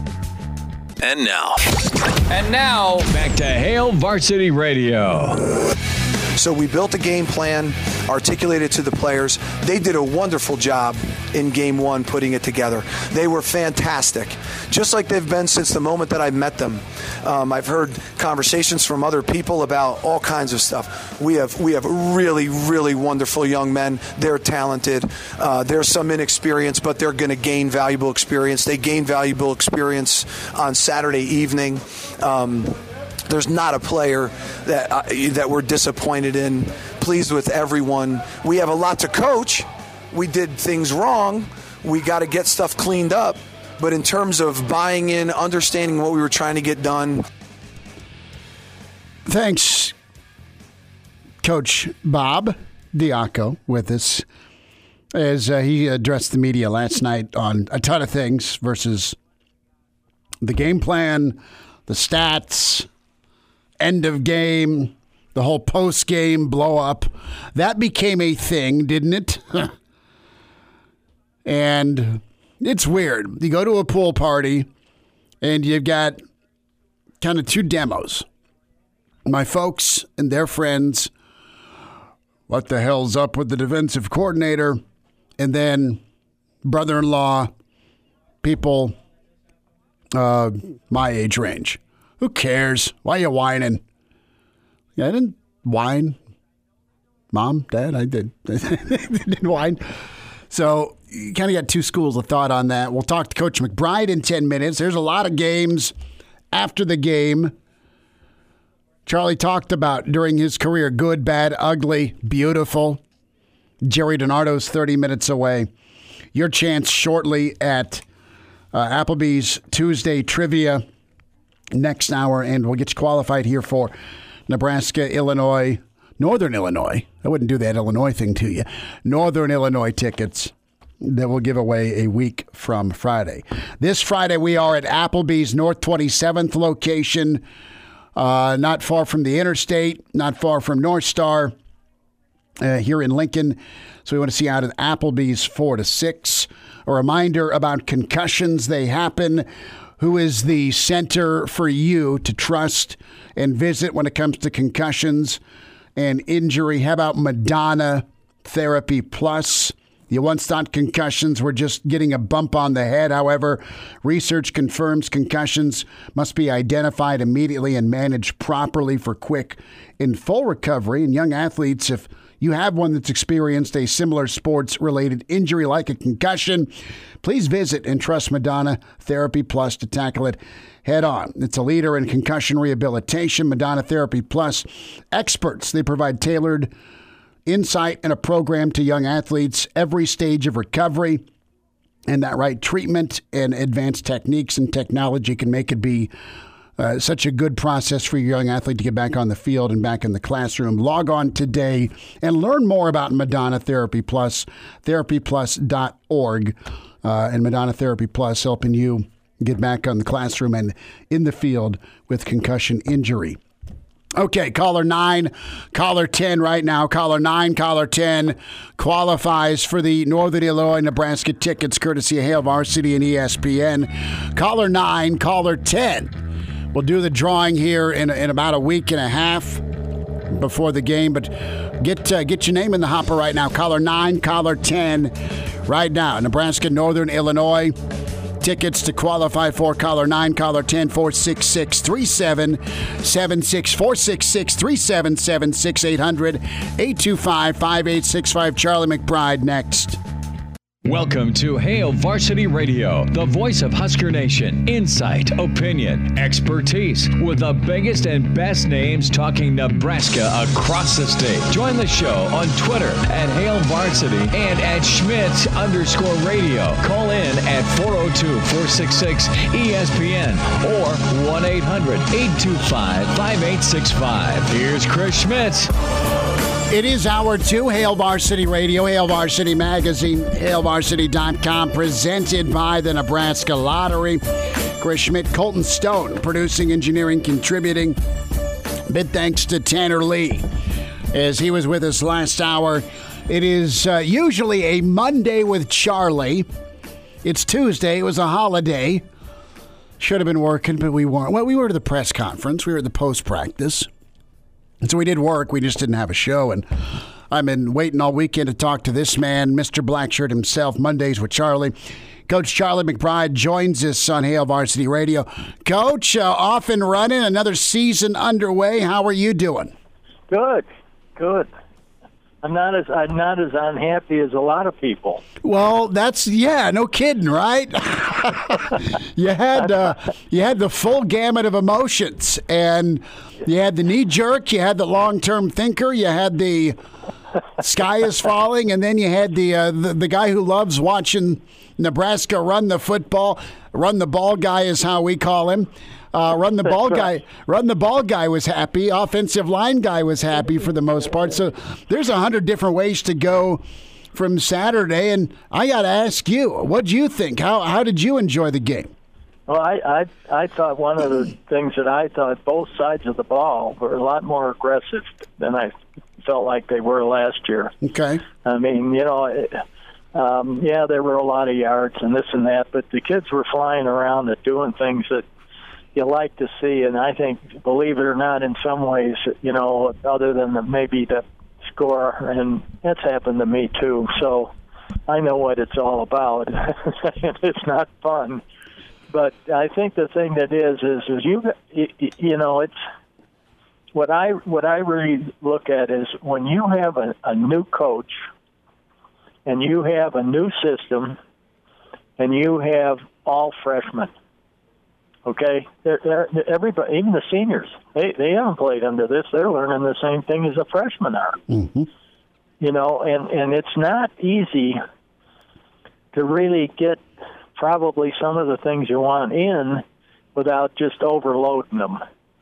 And now. And now, back to Hail Varsity Radio. So we built a game plan, articulated to the players. They did a wonderful job in game one putting it together. They were fantastic, just like they've been since the moment that I met them. Um, I've heard conversations from other people about all kinds of stuff. We have we have really, really wonderful young men. They're talented. Uh, there's some inexperience, but they're going to gain valuable experience. They gained valuable experience on Saturday evening. Um, There's not a player that uh, that we're disappointed in. Pleased with everyone. We have a lot to coach. We did things wrong. We got to get stuff cleaned up. But in terms of buying in, understanding what we were trying to get done. Thanks, Coach Bob Diaco, with us as uh, he addressed the media last night on a ton of things versus the game plan, the stats, end of game, the whole post-game blow-up. That became a thing, didn't it? And it's weird. You go to a pool party, and you've got kind of two demos. My folks and their friends, what the hell's up with the defensive coordinator? And then brother-in-law, people uh, my age range. Who cares? Why are you whining? Yeah, I didn't whine. Mom, Dad, I did. I didn't whine. So you kind of got two schools of thought on that. We'll talk to Coach McBride in ten minutes. There's a lot of games after the game. Charlie talked about during his career, good, bad, ugly, beautiful. Jerry DiNardo's thirty minutes away. Your chance shortly at uh, Applebee's Tuesday Trivia next hour, and we'll get you qualified here for Nebraska, Illinois, Northern Illinois. I wouldn't do that Illinois thing to you. Northern Illinois tickets that we'll give away a week from Friday. This Friday, we are at Applebee's North twenty-seventh location, uh, not far from the interstate, not far from North Star, uh, here in Lincoln. So we want to see you out at Applebee's four to six. A reminder about concussions. They happen. Who is the center for you to trust and visit when it comes to concussions and injury? How about Madonna Therapy Plus? You once thought concussions were just getting a bump on the head. However, research confirms concussions must be identified immediately and managed properly for quick and full recovery. And young athletes, if you have one that's experienced a similar sports-related injury like a concussion, please visit and trust Madonna Therapy Plus to tackle it head on. It's a leader in concussion rehabilitation. Madonna Therapy Plus experts. They provide tailored insight and a program to young athletes every stage of recovery, and that right treatment and advanced techniques and technology can make it be uh, such a good process for your young athlete to get back on the field and back in the classroom. Log on today and learn more about Madonna Therapy Plus, therapy plus dot org, uh, and Madonna Therapy Plus helping you get back on the classroom and in the field with concussion injury. Okay, caller nine, caller ten right now. Caller nine, caller ten qualifies for the Northern Illinois Nebraska tickets courtesy of Hail Varsity and E S P N. Caller nine, caller ten. We'll do the drawing here in, in about a week and a half before the game, but get uh, get your name in the hopper right now. Caller nine, caller ten right now. Nebraska, Northern Illinois. Tickets to qualify for caller nine, caller ten, four six six, three seven seven six, four six six, three seven seven six, eight hundred, eight two five, five eight six five. Charlie McBride next. Welcome to Hail Varsity Radio, the voice of Husker Nation. Insight, opinion, expertise, with the biggest and best names talking Nebraska across the state. Join the show on Twitter at Hail Varsity and at Schmidt underscore radio. Call in at four oh two, four six six, E S P N or one eight hundred, eight two five, five eight six five. Here's Chris Schmidt. It is hour two, Hail Varsity Radio, Hail Varsity Magazine, hail varsity dot com, presented by the Nebraska Lottery. Chris Schmidt, Colton Stone, producing, engineering, contributing. Big thanks to Tanner Lee as he was with us last hour. It is uh, usually a Monday with Charlie. It's Tuesday. It was a holiday. Should have been working, but we weren't. Well, we were at the press conference. We were at the post-practice. And so we did work. We just didn't have a show. And I've been waiting all weekend to talk to this man, Mister Blackshirt himself, Mondays with Charlie. Coach Charlie McBride joins us on Hail Varsity Radio. Coach, uh, off and running, another season underway. How are you doing? Good, good. I'm not as I'm not as unhappy as a lot of people. Well, that's yeah, no kidding, right? you had uh, you had the full gamut of emotions, and you had the knee jerk, you had the long term thinker, you had the sky is falling, and then you had the, uh, the the guy who loves watching Nebraska run the football, run the ball guy is how we call him. Uh, run the ball guy. Run the ball guy was happy. Offensive line guy was happy for the most part. So there's a hundred different ways to go from Saturday. And I got to ask you, what do you think? How how did you enjoy the game? Well, I, I I thought one of the things that I thought both sides of the ball were a lot more aggressive than I felt like they were last year. Okay. I mean, you know. It, um, yeah, there were a lot of yards and this and that, but the kids were flying around and doing things that you like to see, and I think, believe it or not, in some ways, you know, other than the, maybe the score, and that's happened to me too, so I know what it's all about. It's not fun, but I think the thing that is is is you you know it's what I what I really look at is when you have a, a new coach and you have a new system and you have all freshmen. Okay, they're, they're, everybody, even the seniors, they they haven't played under this. They're learning the same thing as the freshmen are. Mm-hmm. You know, and, and it's not easy to really get probably some of the things you want in without just overloading them.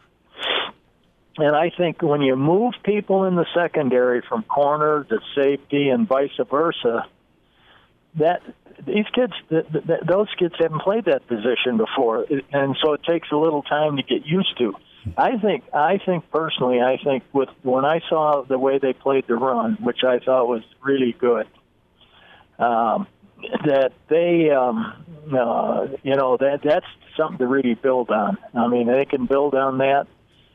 And I think when you move people in the secondary from corner to safety and vice versa, that these kids, th- th- those kids haven't played that position before, and so it takes a little time to get used to. I think, I think personally, I think with when I saw the way they played the run, which I thought was really good, um, that they, um, uh, you know, that that's something to really build on. I mean, they can build on that,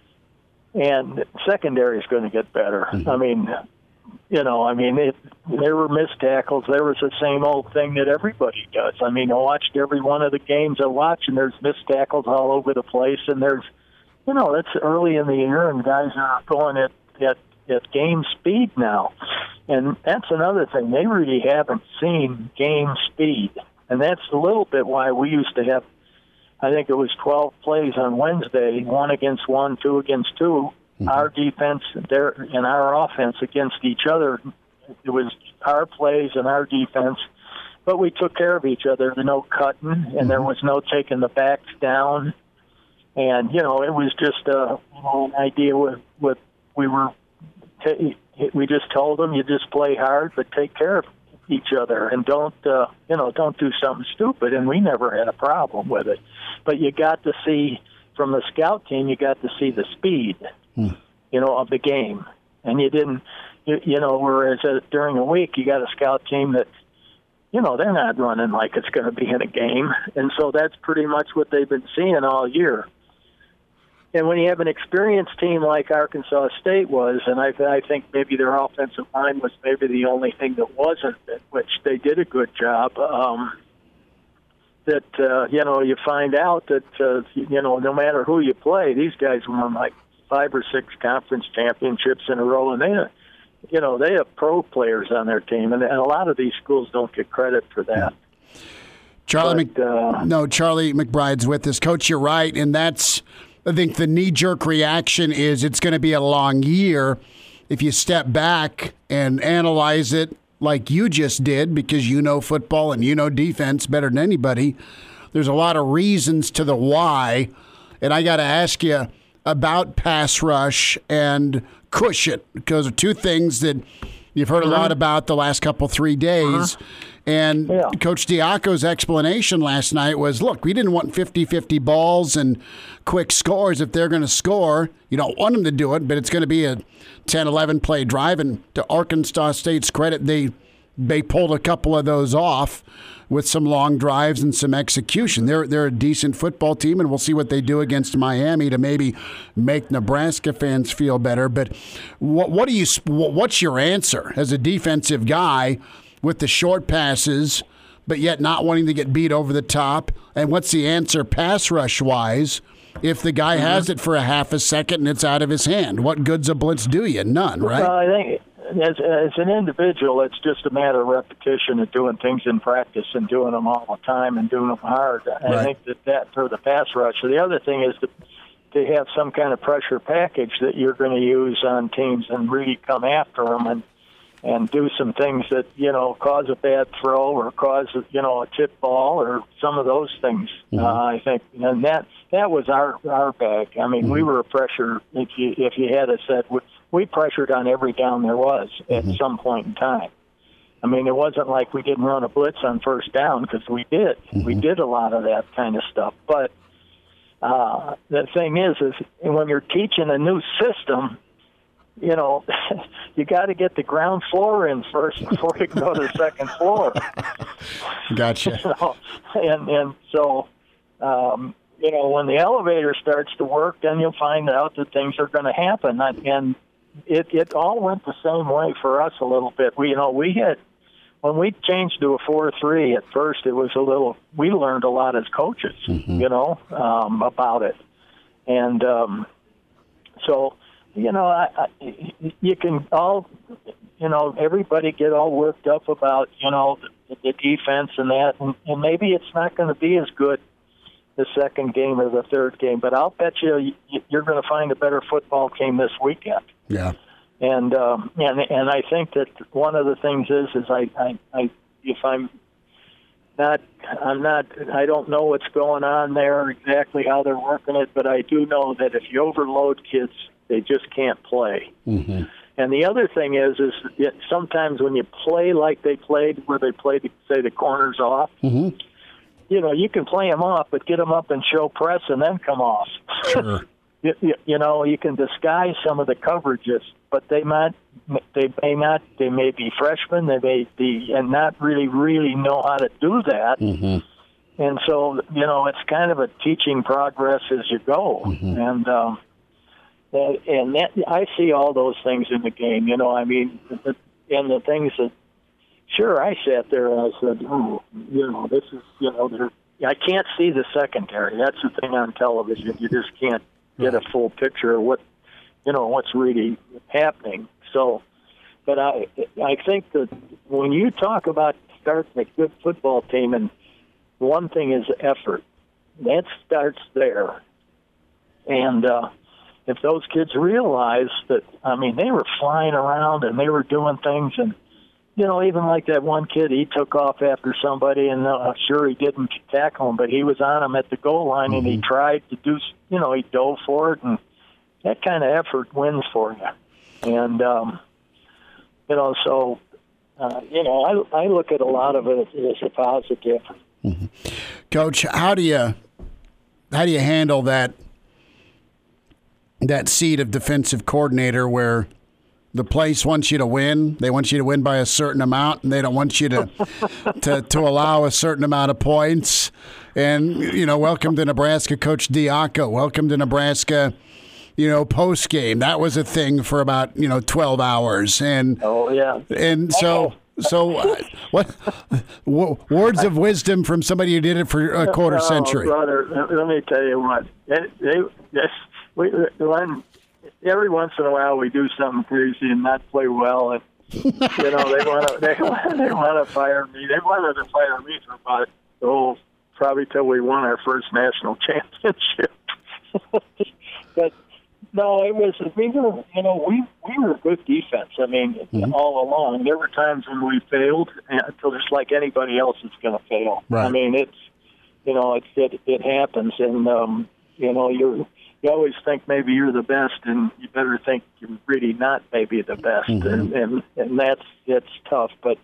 and secondary is going to get better. Mm-hmm. I mean. You know, I mean, it, there were missed tackles. There was the same old thing that everybody does. I mean, I watched every one of the games I watch, and there's missed tackles all over the place. And there's, you know, it's early in the year, and guys are going at, at, at game speed now. And that's another thing. They really haven't seen game speed. And that's a little bit why we used to have, I think it was twelve plays on Wednesday, one against one, two against two. Mm-hmm. Our defense there and our offense against each other. It was our plays and our defense, but we took care of each other. There was no cutting, and mm-hmm. there was no taking the backs down. And you know, it was just a you know, an idea with with we were. T- we just told them, you just play hard, but take care of each other, and don't uh, you know don't do something stupid. And we never had a problem with it. But you got to see from the scout team, you got to see the speed. You know, of the game. And you didn't, you, you know, whereas uh, during a week you got a scout team that, you know, they're not running like it's going to be in a game. And so that's pretty much what they've been seeing all year. And when you have an experienced team like Arkansas State was, and I, I think maybe their offensive line was maybe the only thing that wasn't, which they did a good job, um, that, uh, you know, you find out that, uh, you know, no matter who you play, these guys won like five or six conference championships in a row, and they, you know, they have pro players on their team, and, and a lot of these schools don't get credit for that. Charlie, but, uh, no, Charlie McBride's with us, Coach. You're right, and that's I think the knee-jerk reaction is it's going to be a long year. If you step back and analyze it like you just did, because you know football and you know defense better than anybody, there's a lot of reasons to the why, and I got to ask you about pass rush and cushion, because those are two things that you've heard a lot about the last couple, three days. Uh-huh. And yeah. Coach Diaco's explanation last night was, look, we didn't want fifty-fifty balls and quick scores. If they're going to score, you don't want them to do it, but it's going to be a ten, eleven play drive. And to Arkansas State's credit, they they pulled a couple of those off with some long drives and some execution. They're they're a decent football team, and we'll see what they do against Miami to maybe make Nebraska fans feel better. But what what do you what's your answer as a defensive guy with the short passes, but yet not wanting to get beat over the top? And what's the answer pass rush wise if the guy mm-hmm. has it for a half a second and it's out of his hand? What good's a blitz do you? None, right? Well, I think as, as an individual, it's just a matter of repetition of doing things in practice and doing them all the time and doing them hard. Right. I think that that for the pass rush. So the other thing is to, to have some kind of pressure package that you're going to use on teams and really come after them and and do some things that, you know, cause a bad throw or cause, you know, a tip ball or some of those things. Mm-hmm. Uh, I think, and that that was our our bag. I mean, mm-hmm. we were a pressure. If you if you had us said we, we pressured on every down there was at mm-hmm. some point in time. I mean, it wasn't like we didn't run a blitz on first down, because we did. Mm-hmm. We did a lot of that kind of stuff. But uh, the thing is, is when you're teaching a new system, you know, you got to get the ground floor in first before you can go to the second floor. Gotcha. You know? And and so, um, you know, when the elevator starts to work, then you'll find out that things are going to happen. And it it all went the same way for us a little bit. We you know we had when we changed to a four three, at first it was a little, we learned a lot as coaches, mm-hmm. you know, um, about it. And um, so, you know, I, I, you can all, you know, everybody get all worked up about, you know, the, the defense and that, and, and maybe it's not going to be as good the second game or the third game, but I'll bet you you're going to find a better football team this weekend. Yeah. And um, and and I think that one of the things is is I, I, I if I'm not I'm not I don't know what's going on there exactly how they're working it, but I do know that if you overload kids, they just can't play. Mm-hmm. And the other thing is is that sometimes when you play like they played, where they played say the corners off, mm-hmm. you know you can play them off, but get them up and show press and then come off. Sure. you, you, you know you can disguise some of the coverages. But they might, they may not, they may be freshmen, they may be, and not really, really know how to do that. Mm-hmm. And so, you know, it's kind of a teaching progress as you go. Mm-hmm. And, um, and that, I see all those things in the game, you know, I mean, the, and the things that, sure, I sat there and I said, oh, you know, this is, you know, they're, I can't see the secondary. That's the thing on television. You just can't get a full picture of what, you know, what's really happening. So, but I I think that when you talk about starting a good football team, and one thing is effort, that starts there. And uh, if those kids realize that, I mean, they were flying around and they were doing things, and, you know, even like that one kid, he took off after somebody, and uh, sure, he didn't tackle him, but he was on him at the goal line, mm-hmm. and he tried to do, you know, he dove for it, and that kind of effort wins for you. And, um, you know, so, uh, you know, I, I look at a lot of it as a positive. Mm-hmm. Coach, how do you how do you handle that that seat of defensive coordinator where the place wants you to win, they want you to win by a certain amount, and they don't want you to to, to allow a certain amount of points? And, you know, welcome to Nebraska, Coach Diaco. Welcome to Nebraska, you know, post game. That was a thing for about, you know, twelve hours. And oh yeah. And so so uh, what w- words of wisdom from somebody who did it for a quarter oh, century. Brother, let me tell you what. They, they, yes, we, when, every once in a while we do something crazy and not play well, and you know they want to they, they want to fire me. They wanted to fire me for about oh probably till we won our first national championship. But no, it was we were you know we we were a good defense. I mean, mm-hmm. all along there were times when we failed, until just like anybody else is going to fail. Right. I mean, it's you know it it, it happens, and um, you know you're. You always think maybe you're the best, and you better think you're really not maybe the best, mm-hmm. and, and and that's it's tough. But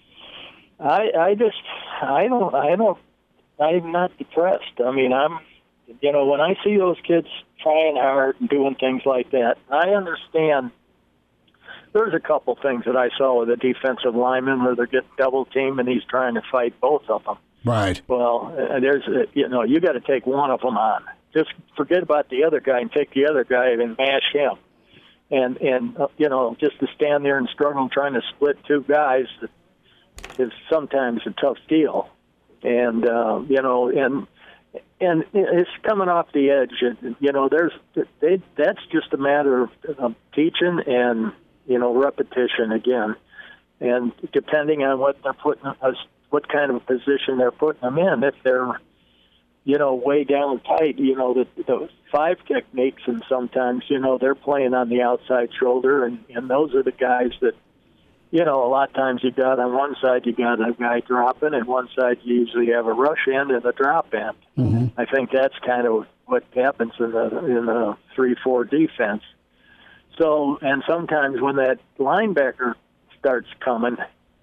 I I just I don't I don't I'm not depressed. I mean I'm you know when I see those kids trying hard and doing things like that, I understand. There's a couple things that I saw with a defensive lineman where they're getting double teamed and he's trying to fight both of them. Right. Well, uh, there's a, you know you got to take one of them on. Just forget about the other guy and take the other guy and mash him. And, and uh, you know, just to stand there and struggle trying to split two guys is sometimes a tough deal. And, uh, you know, and and it's coming off the edge. You know, there's they, that's just a matter of, of teaching and, you know, repetition again. And depending on what they're putting, what kind of position they're putting them in, if they're, you know, way down tight, you know, the, the five techniques, and sometimes, you know, they're playing on the outside shoulder, and, and those are the guys that, you know, a lot of times you got on one side, you got a guy dropping, and one side you usually have a rush end and a drop end. Mm-hmm. I think that's kind of what happens in the in the three four defense. So, and sometimes when that linebacker starts coming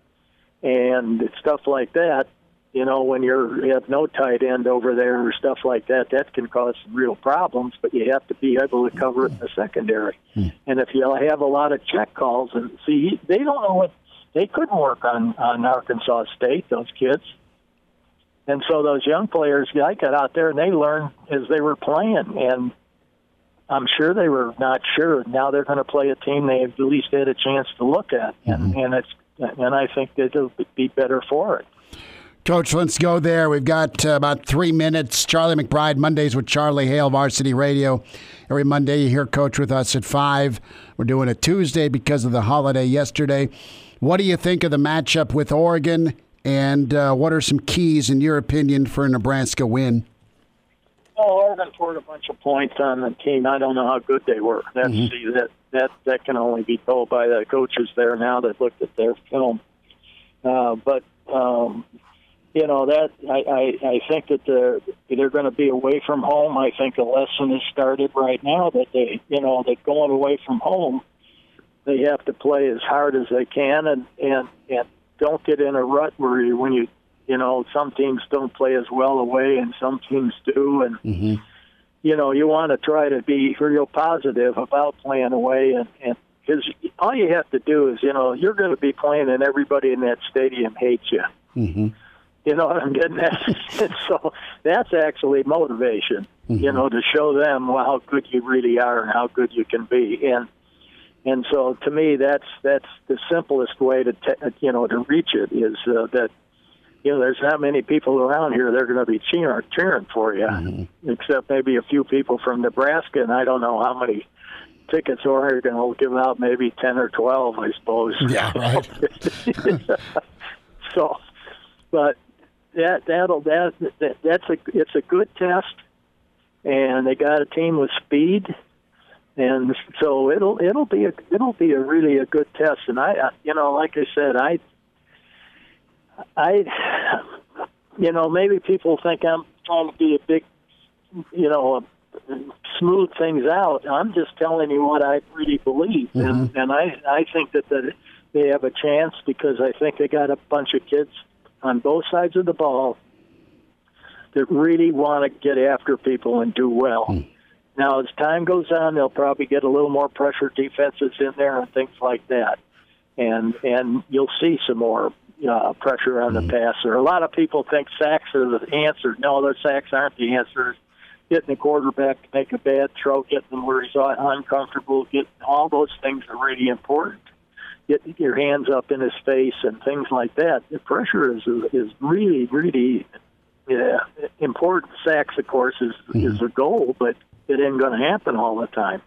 and stuff like that, you know, when you're, you have no tight end over there or stuff like that, that can cause some real problems, but you have to be able to cover it in the secondary. Mm. And if you have a lot of check calls, and see, they don't know what, they couldn't work on, on Arkansas State, those kids. And so those young players, I got out there and they learned as they were playing, and I'm sure they were not sure. Now they're going to play a team they at least had a chance to look at. Mm-hmm. And, and it's, and I think that it'll be better for it. Coach, let's go there. We've got uh, about three minutes. Charlie McBride, Mondays with Charlie, Hail Varsity Radio. Every Monday you hear Coach with us at five. We're doing it Tuesday because of the holiday yesterday. What do you think of the matchup with Oregon, and uh, what are some keys, in your opinion, for a Nebraska win? Oh, Oregon scored a bunch of points on the team. I don't know how good they were. That's Mm-hmm. see, that that that can only be told by the coaches there now that looked at their film. Uh, but um, you know that I, I, I think that they're they're going to be away from home. I think a lesson has started right now that they you know that going away from home, they have to play as hard as they can and and, and don't get in a rut where you, when you. You know, some teams don't play as well away, and some teams do. And, mm-hmm. you know, you want to try to be real positive about playing away. And, and because all you have to do is, you know, you're going to be playing and everybody in that stadium hates you. Mm-hmm. You know what I'm getting at? And so that's actually motivation, mm-hmm. you know, to show them how good you really are and how good you can be. And and so to me, that's that's the simplest way to, t- you know, to reach it is uh, that, you know, there's not many people around here that are going to be cheering, cheering for you, mm-hmm. except maybe a few people from Nebraska, and I don't know how many tickets Oregon will give out, maybe ten or twelve, I suppose. Yeah, right. So, but that that'll that, that that's a it's a good test, and they got a team with speed, and so it'll it'll be a it'll be a really a good test. And I, you know, like I said, I. I, you know, maybe people think I'm trying to be a big, you know, smooth things out. I'm just telling you what I really believe, mm-hmm. and, and I, I think that the, they have a chance because I think they got a bunch of kids on both sides of the ball that really want to get after people and do well. Mm. Now, as time goes on, they'll probably get a little more pressure defenses in there and things like that, and and you'll see some more. Uh, pressure on the mm-hmm. passer. A lot of people think sacks are the answer. No, the sacks aren't the answer. Getting the quarterback to make a bad throw, getting him where he's uncomfortable, getting all those things are really important. Getting your hands up in his face and things like that. The pressure is is really, really yeah, important. Sacks, of course, is mm-hmm. is a goal, but it ain't going to happen all the time.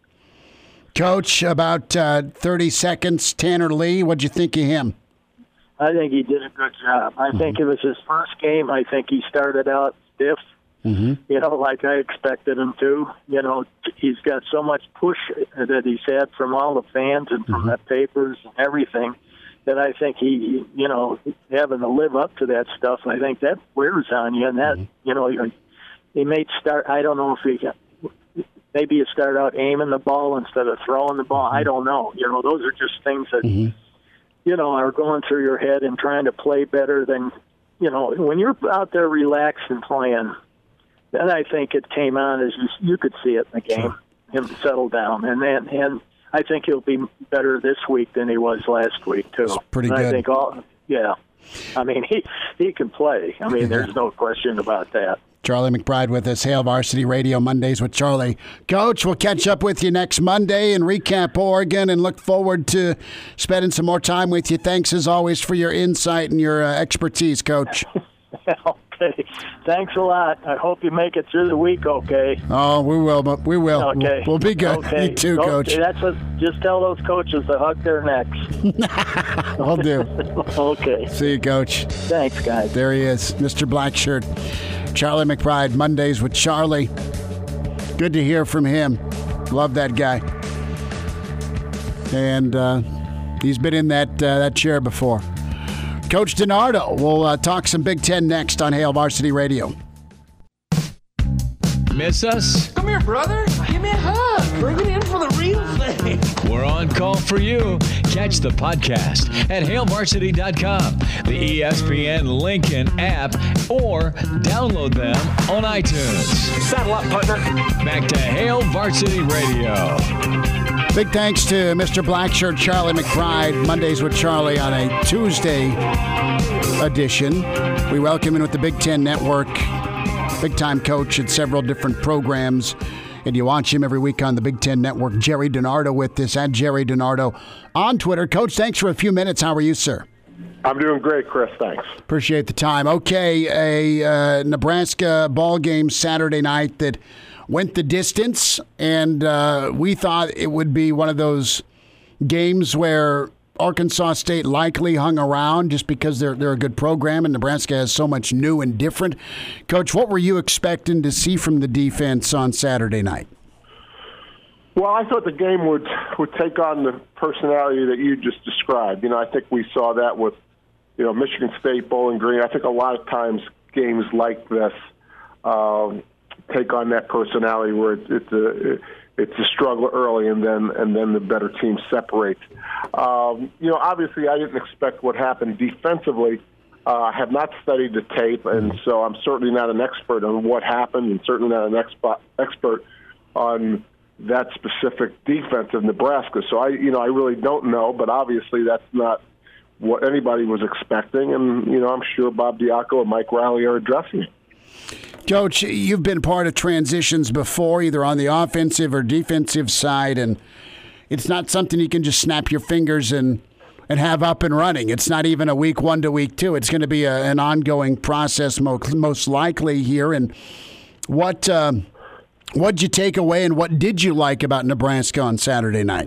Coach, about uh, thirty seconds, Tanner Lee, what'd you think of him? I think he did a good job. I mm-hmm. think it was his first game. I think he started out stiff, mm-hmm. you know, like I expected him to. You know, he's got so much push that he's had from all the fans and from mm-hmm. the papers and everything that I think he, you know, having to live up to that stuff, I think that wears on you. And that, mm-hmm. you know, he may start, I don't know if he, maybe you start out aiming the ball instead of throwing the ball. Mm-hmm. I don't know. You know, those are just things that, mm-hmm. you know, are going through your head and trying to play better than, you know, when you're out there relaxed and playing, then I think it came on as you, you could see it in the game, sure. him settle down. And then, and I think he'll be better this week than he was last week, too. That's pretty and good. I think all, yeah. I mean, he, he can play. I mean, there's no question about that. Charlie McBride with us, Hail Varsity Radio, Mondays with Charlie. Coach, we'll catch up with you next Monday and recap Oregon and look forward to spending some more time with you. Thanks, as always, for your insight and your uh, expertise, Coach. Okay. Thanks a lot. I hope you make it through the week okay. Oh, we will, but we will. Okay. We'll, we'll be good. Okay. You too, Coach. Okay. That's what, just tell those coaches to hug their necks. I'll do. Okay. See you, Coach. Thanks, guys. There he is, Mister Blackshirt. Charlie McBride, Mondays with Charlie. Good to hear from him. Love that guy. And uh, he's been in that uh, that chair before. Coach DiNardo will uh, talk some Big Ten next on Hail Varsity Radio. Miss us? Come here, brother. Give me a hug. Bring it in for the real thing. We're on call for you. Catch the podcast at hail varsity dot com, the E S P N Lincoln app, or download them on iTunes. Saddle up, partner. Back to Hail Varsity Radio. Big thanks to Mister Blackshirt, Charlie McBride, Mondays with Charlie on a Tuesday edition. We welcome him with the Big Ten Network. Big-time coach at several different programs and you watch him every week on the Big Ten Network. Jerry DiNardo with this, at Jerry DiNardo on Twitter. Coach, thanks for a few minutes. How are you, sir? I'm doing great, Chris. Thanks. Appreciate the time. Okay, a uh, Nebraska ball game Saturday night that went the distance, and uh, we thought it would be one of those games where Arkansas State likely hung around just because they're they're a good program, and Nebraska has so much new and different. Coach, what were you expecting to see from the defense on Saturday night? Well, I thought the game would would take on the personality that you just described. You know, I think we saw that with, you know, Michigan State, Bowling Green. I think a lot of times games like this um, take on that personality where it, it's a it's a struggle early, and then and then the better team separates. Um, you know, obviously, I didn't expect what happened defensively. Uh, I have not studied the tape, and so I'm certainly not an expert on what happened, and certainly not an expo- expert on that specific defense of Nebraska. So I, you know, I really don't know, but obviously that's not what anybody was expecting, and you know, I'm sure Bob Diaco and Mike Riley are addressing it. Coach, you've been part of transitions before, either on the offensive or defensive side, and it's not something you can just snap your fingers and and have up and running. It's not even a week one to week two. It's going to be a, an ongoing process, most, most likely here. And what um, what did you take away, and what did you like about Nebraska on Saturday night?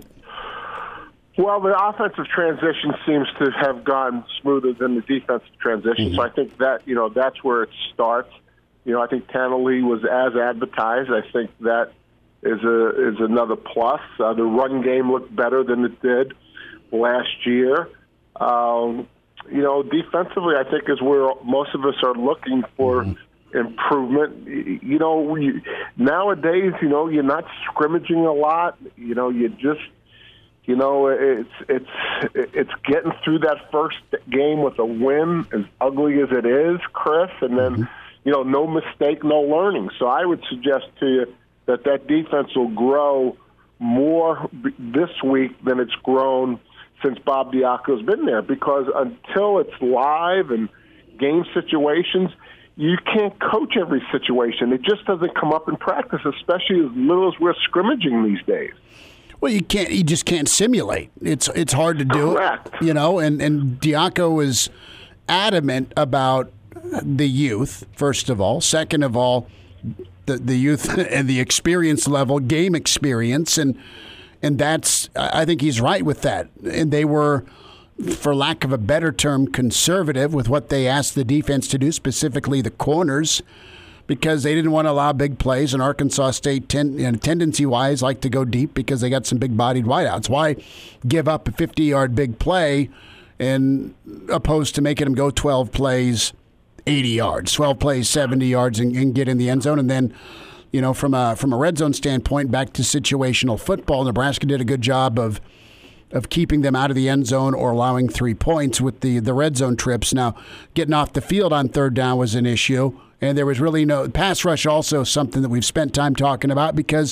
Well, the offensive transition seems to have gone smoother than the defensive transition. Mm-hmm. So I think that, you know, that's where it starts. You know, I think Tannelly was as advertised. I think that is a is another plus. Uh, the run game looked better than it did last year. Um, you know, defensively, I think is where most of us are looking for mm-hmm. improvement. You know, we, nowadays, you know, you're not scrimmaging a lot. You know, you just, you know, it's it's it's getting through that first game with a win, as ugly as it is, Chris, and then. Mm-hmm. You know, no mistake, no learning. So I would suggest to you that that defense will grow more this week than it's grown since Bob Diaco's been there, because until it's live and game situations, you can't coach every situation. It just doesn't come up in practice, especially as little as we're scrimmaging these days. Well, you can't. You just can't simulate. It's it's hard to do. Correct. You know, and and Diaco is adamant about the youth, first of all. Second of all, the the youth and the experience level, game experience, and and that's, I think he's right with that. And they were, for lack of a better term, conservative with what they asked the defense to do, specifically the corners, because they didn't want to allow big plays. And Arkansas State, ten, you know, tendency-wise, like to go deep because they got some big-bodied wideouts. Why give up a fifty-yard big play and opposed to making them go twelve plays, eighty yards, twelve plays, seventy yards, and, and get in the end zone? And then, you know, from a from a red zone standpoint, back to situational football, Nebraska did a good job of of keeping them out of the end zone or allowing three points with the, the red zone trips. Now, getting off the field on third down was an issue, and there was really no pass rush. Also, something that we've spent time talking about, because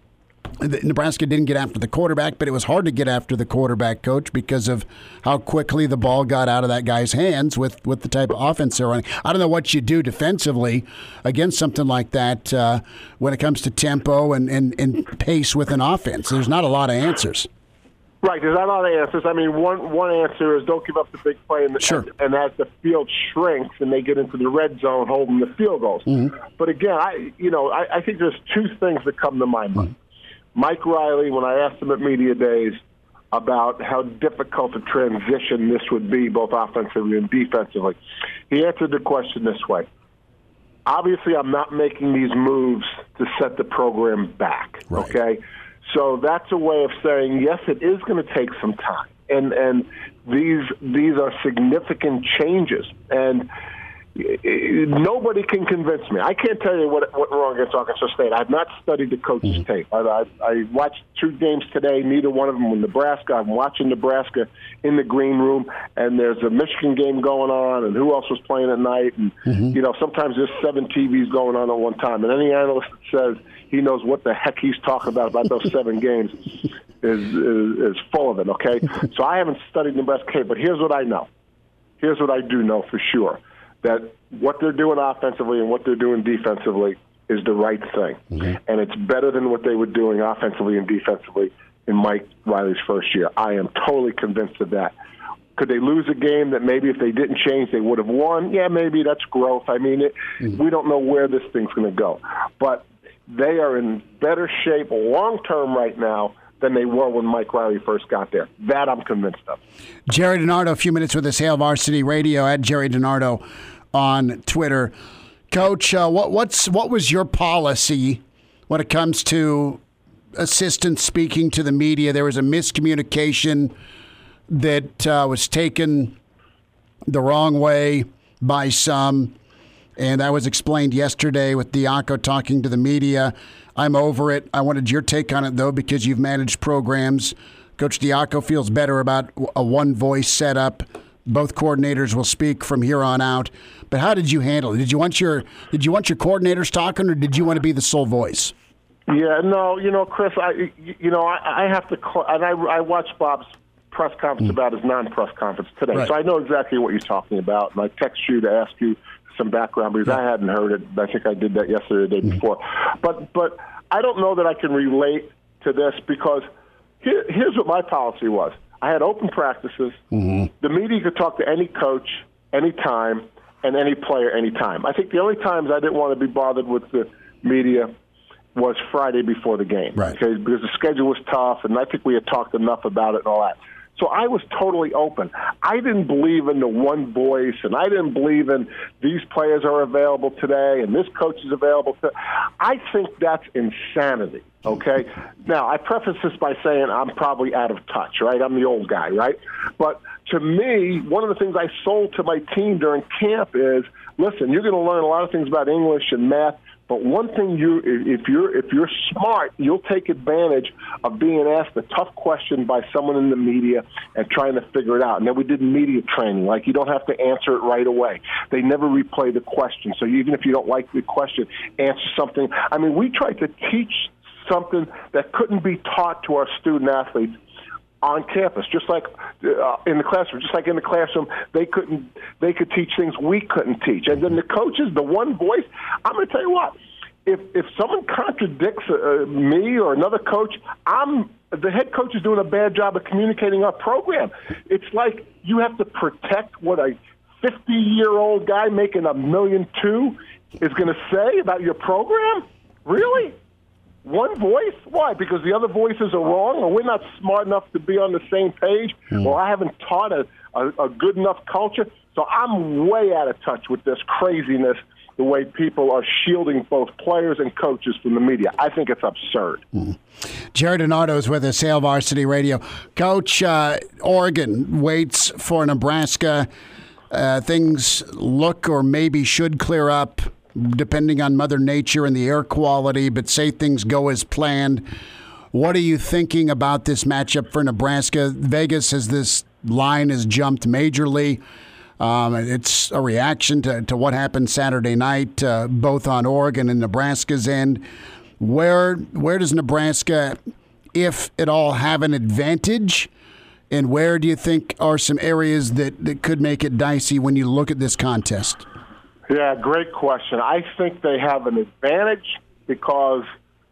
Nebraska didn't get after the quarterback, but it was hard to get after the quarterback, Coach, because of how quickly the ball got out of that guy's hands with, with the type of offense they're running. I don't know what you do defensively against something like that uh, when it comes to tempo and, and, and pace with an offense. There's not a lot of answers. Right, there's not a lot of answers. I mean, one one answer is don't give up the big play, and, sure. and, and as the field shrinks and they get into the red zone, hold them to field goals. Mm-hmm. But again, I you know I, I think there's two things that come to my mind. Mm-hmm. Mike Riley, when I asked him at Media Days about how difficult a transition this would be, both offensively and defensively, he answered the question this way. Obviously, I'm not making these moves to set the program back, right. Okay? So that's a way of saying, yes, it is going to take some time. And and these these are significant changes. And nobody can convince me. I can't tell you what what wrong against Arkansas State. I've not studied the coach's mm-hmm. tape. I, I, I watched two games today. Neither one of them were Nebraska. I'm watching Nebraska in the green room, and there's a Michigan game going on, and who else was playing at night? And mm-hmm. you know, sometimes there's seven T Vs going on at one time. And any analyst that says he knows what the heck he's talking about about those seven games is, is is full of it. Okay, so I haven't studied Nebraska tape, but here's what I know. Here's what I do know for sure. That what they're doing offensively and what they're doing defensively is the right thing. Mm-hmm. And it's better than what they were doing offensively and defensively in Mike Riley's first year. I am totally convinced of that. Could they lose a game that maybe if they didn't change they would have won? Yeah, maybe that's growth. I mean, it, mm-hmm. we don't know where this thing's going to go. But they are in better shape long-term right now than they were when Mike Riley first got there. That I'm convinced of. Jerry DiNardo, a few minutes with us, Hail Varsity Radio, at Jerry DiNardo on Twitter. Coach, uh, what what's what was your policy when it comes to assistants speaking to the media? There was a miscommunication that uh, was taken the wrong way by some, and that was explained yesterday with Diaco talking to the media. I'm over it. I wanted your take on it, though, because you've managed programs. Coach Diaco feels better about a one-voice setup. Both coordinators will speak from here on out. But how did you handle it? Did you want your Did you want your coordinators talking, or did you want to be the sole voice? Yeah, no, you know, Chris, I you know I, I have to, and I I watched Bob's press conference mm. about his non-press conference today, right. So I know exactly what you're talking about, and I text you to ask you some background because yeah. I hadn't heard it. I think I did that yesterday or the day mm. before. But but I don't know that I can relate to this because here, here's what my policy was. I had open practices. Mm-hmm. The media could talk to any coach, anytime, and any player anytime. I think the only times I didn't want to be bothered with the media was Friday before the game, right. okay, because the schedule was tough, and I think we had talked enough about it and all that. So I was totally open. I didn't believe in the one voice, and I didn't believe in these players are available today and this coach is available today. I think that's insanity, okay? Now, I preface this by saying I'm probably out of touch, right? I'm the old guy, right? But to me, one of the things I sold to my team during camp is, listen, you're going to learn a lot of things about English and math, but one thing you, if you're if you're smart, you'll take advantage of being asked a tough question by someone in the media and trying to figure it out. And then we did media training, like you don't have to answer it right away. They never replay the question, so even if you don't like the question, answer something. I mean, we tried to teach something that couldn't be taught to our student athletes on campus, just like uh, in the classroom, just like in the classroom, they couldn't, they could teach things we couldn't teach. And then the coaches, the one voice, I'm going to tell you what, if if someone contradicts uh, me or another coach, I'm the head coach is doing a bad job of communicating our program. It's like you have to protect what a fifty-year-old guy making a million two is going to say about your program. Really? One voice? Why? Because the other voices are wrong, or we're not smart enough to be on the same page, mm. or I haven't taught a, a, a good enough culture. So I'm way out of touch with this craziness, the way people are shielding both players and coaches from the media. I think it's absurd. Mm. Jerry DiNardo is with us, Hail Varsity Radio. Coach, uh, Oregon waits for Nebraska. Uh, things look or maybe should clear up, depending on Mother Nature and the air quality, but say things go as planned. What are you thinking about this matchup for Nebraska? Vegas, as this line has jumped majorly. Um, it's a reaction to, to what happened Saturday night, uh, both on Oregon and Nebraska's end. Where where does Nebraska, if at all, have an advantage? And where do you think are some areas that, that could make it dicey when you look at this contest? Yeah, great question. I think they have an advantage because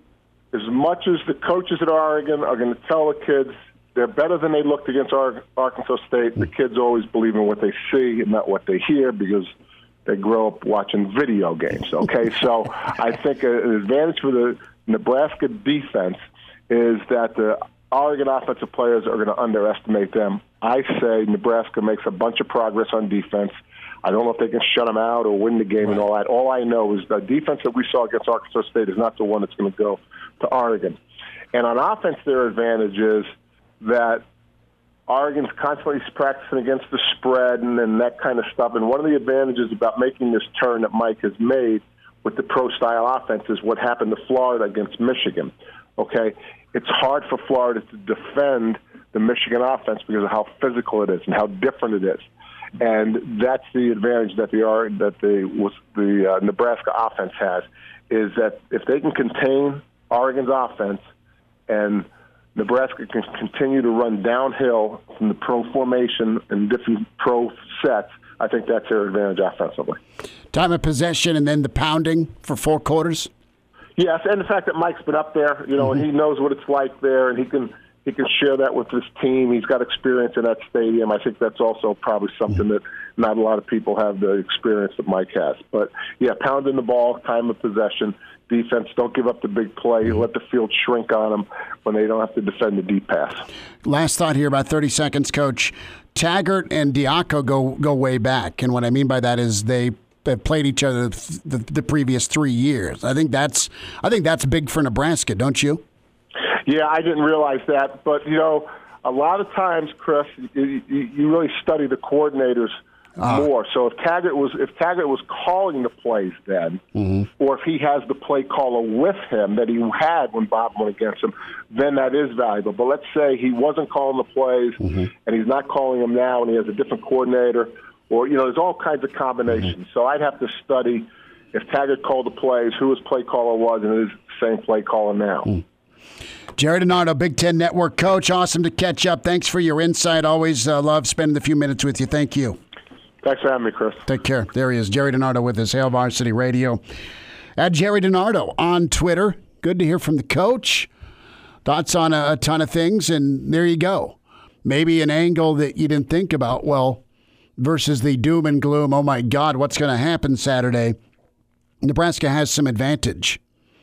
as much as the coaches at Oregon are going to tell the kids they're better than they looked against Arkansas State, the kids always believe in what they see and not what they hear because they grow up watching video games, okay? So I think an advantage for the Nebraska defense is that the Oregon offensive players are going to underestimate them. I say Nebraska makes a bunch of progress on defense. I don't know if they can shut them out or win the game right. and all that. All I know is the defense that we saw against Arkansas State is not the one that's going to go to Oregon. And on offense, their advantage is that Oregon's constantly practicing against the spread and, and that kind of stuff. And one of the advantages about making this turn that Mike has made with the pro-style offense is what happened to Florida against Michigan. Okay, it's hard for Florida to defend the Michigan offense because of how physical it is and how different it is. And that's the advantage that the that the the uh, Nebraska offense has, is that if they can contain Oregon's offense and Nebraska can continue to run downhill from the pro formation and different pro sets, I think that's their advantage offensively. Time of possession and then the pounding for four quarters? Yes, and the fact that Mike's been up there, you know, mm-hmm. and he knows what it's like there, and he can he can share that with his team. He's got experience in that stadium. I think that's also probably something that not a lot of people have the experience that Mike has. But, yeah, pounding the ball, time of possession, defense, don't give up the big play. Let the field shrink on them when they don't have to defend the deep pass. Last thought here, about thirty seconds, Coach. Taggart and Diaco go go way back, and what I mean by that is they have played each other the, the previous three years. I think that's I think that's big for Nebraska, don't you? Yeah, I didn't realize that, but you know, a lot of times, Chris, you, you really study the coordinators uh, more. So if Taggart was if Taggart was calling the plays then, mm-hmm. or if he has the play caller with him that he had when Bob went against him, then that is valuable. But let's say he wasn't calling the plays, mm-hmm. and he's not calling them now, and he has a different coordinator, or you know, there's all kinds of combinations. Mm-hmm. So I'd have to study if Taggart called the plays, who his play caller was, and it is the same play caller now. Mm. Jerry DiNardo, Big Ten Network coach. Awesome to catch up. Thanks for your insight. Always uh, love spending a few minutes with you. Thank you. Thanks for having me, Chris. Take care. There he is, Jerry DiNardo with his Hail Varsity Radio. At Jerry DiNardo on Twitter. Good to hear from the coach. Thoughts on a, a ton of things, and there you go. Maybe an angle that you didn't think about. Well, versus the doom and gloom, oh my God, what's going to happen Saturday? Nebraska has some advantage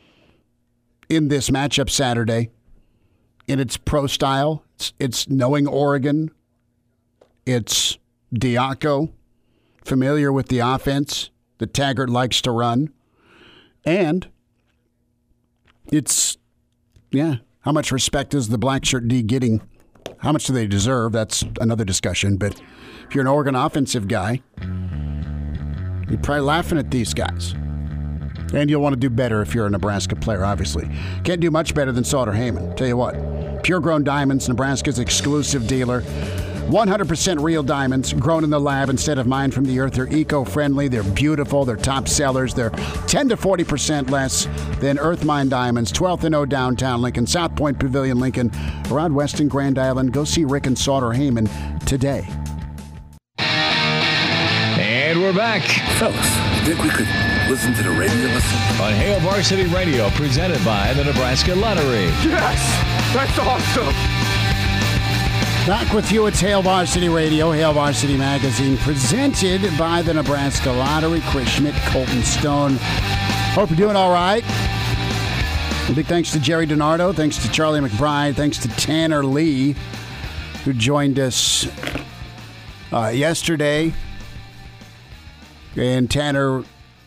in this matchup Saturday. In its pro style, it's, it's knowing Oregon. It's Diaco, familiar with the offense that Taggart likes to run. And it's, yeah, how much respect is the Black Shirt D getting? How much do they deserve? That's another discussion. But if you're an Oregon offensive guy, you're probably laughing at these guys. And you'll want to do better if you're a Nebraska player, obviously. Can't do much better than Sauter-Heyman. Tell you what, Pure Grown Diamonds, Nebraska's exclusive dealer. one hundred percent real diamonds grown in the lab instead of mined from the earth. They're eco-friendly. They're beautiful. They're top sellers. They're ten to forty percent less than Earth Mine Diamonds. twelfth and O downtown Lincoln, South Point Pavilion Lincoln, around Weston Grand Island. Go see Rick and Sauter-Heyman today. And we're back. Fellas, think we could listen to the radio listen? On Hail Varsity Radio, presented by the Nebraska Lottery. Yes! That's awesome! Back with you, it's Hail Varsity Radio, Hail Varsity Magazine, presented by the Nebraska Lottery. Chris Schmidt, Colton Stone. Hope you're doing all right. A big thanks to Jerry DiNardo. Thanks to Charlie McBride. Thanks to Tanner Lee, who joined us uh, yesterday. And Tanner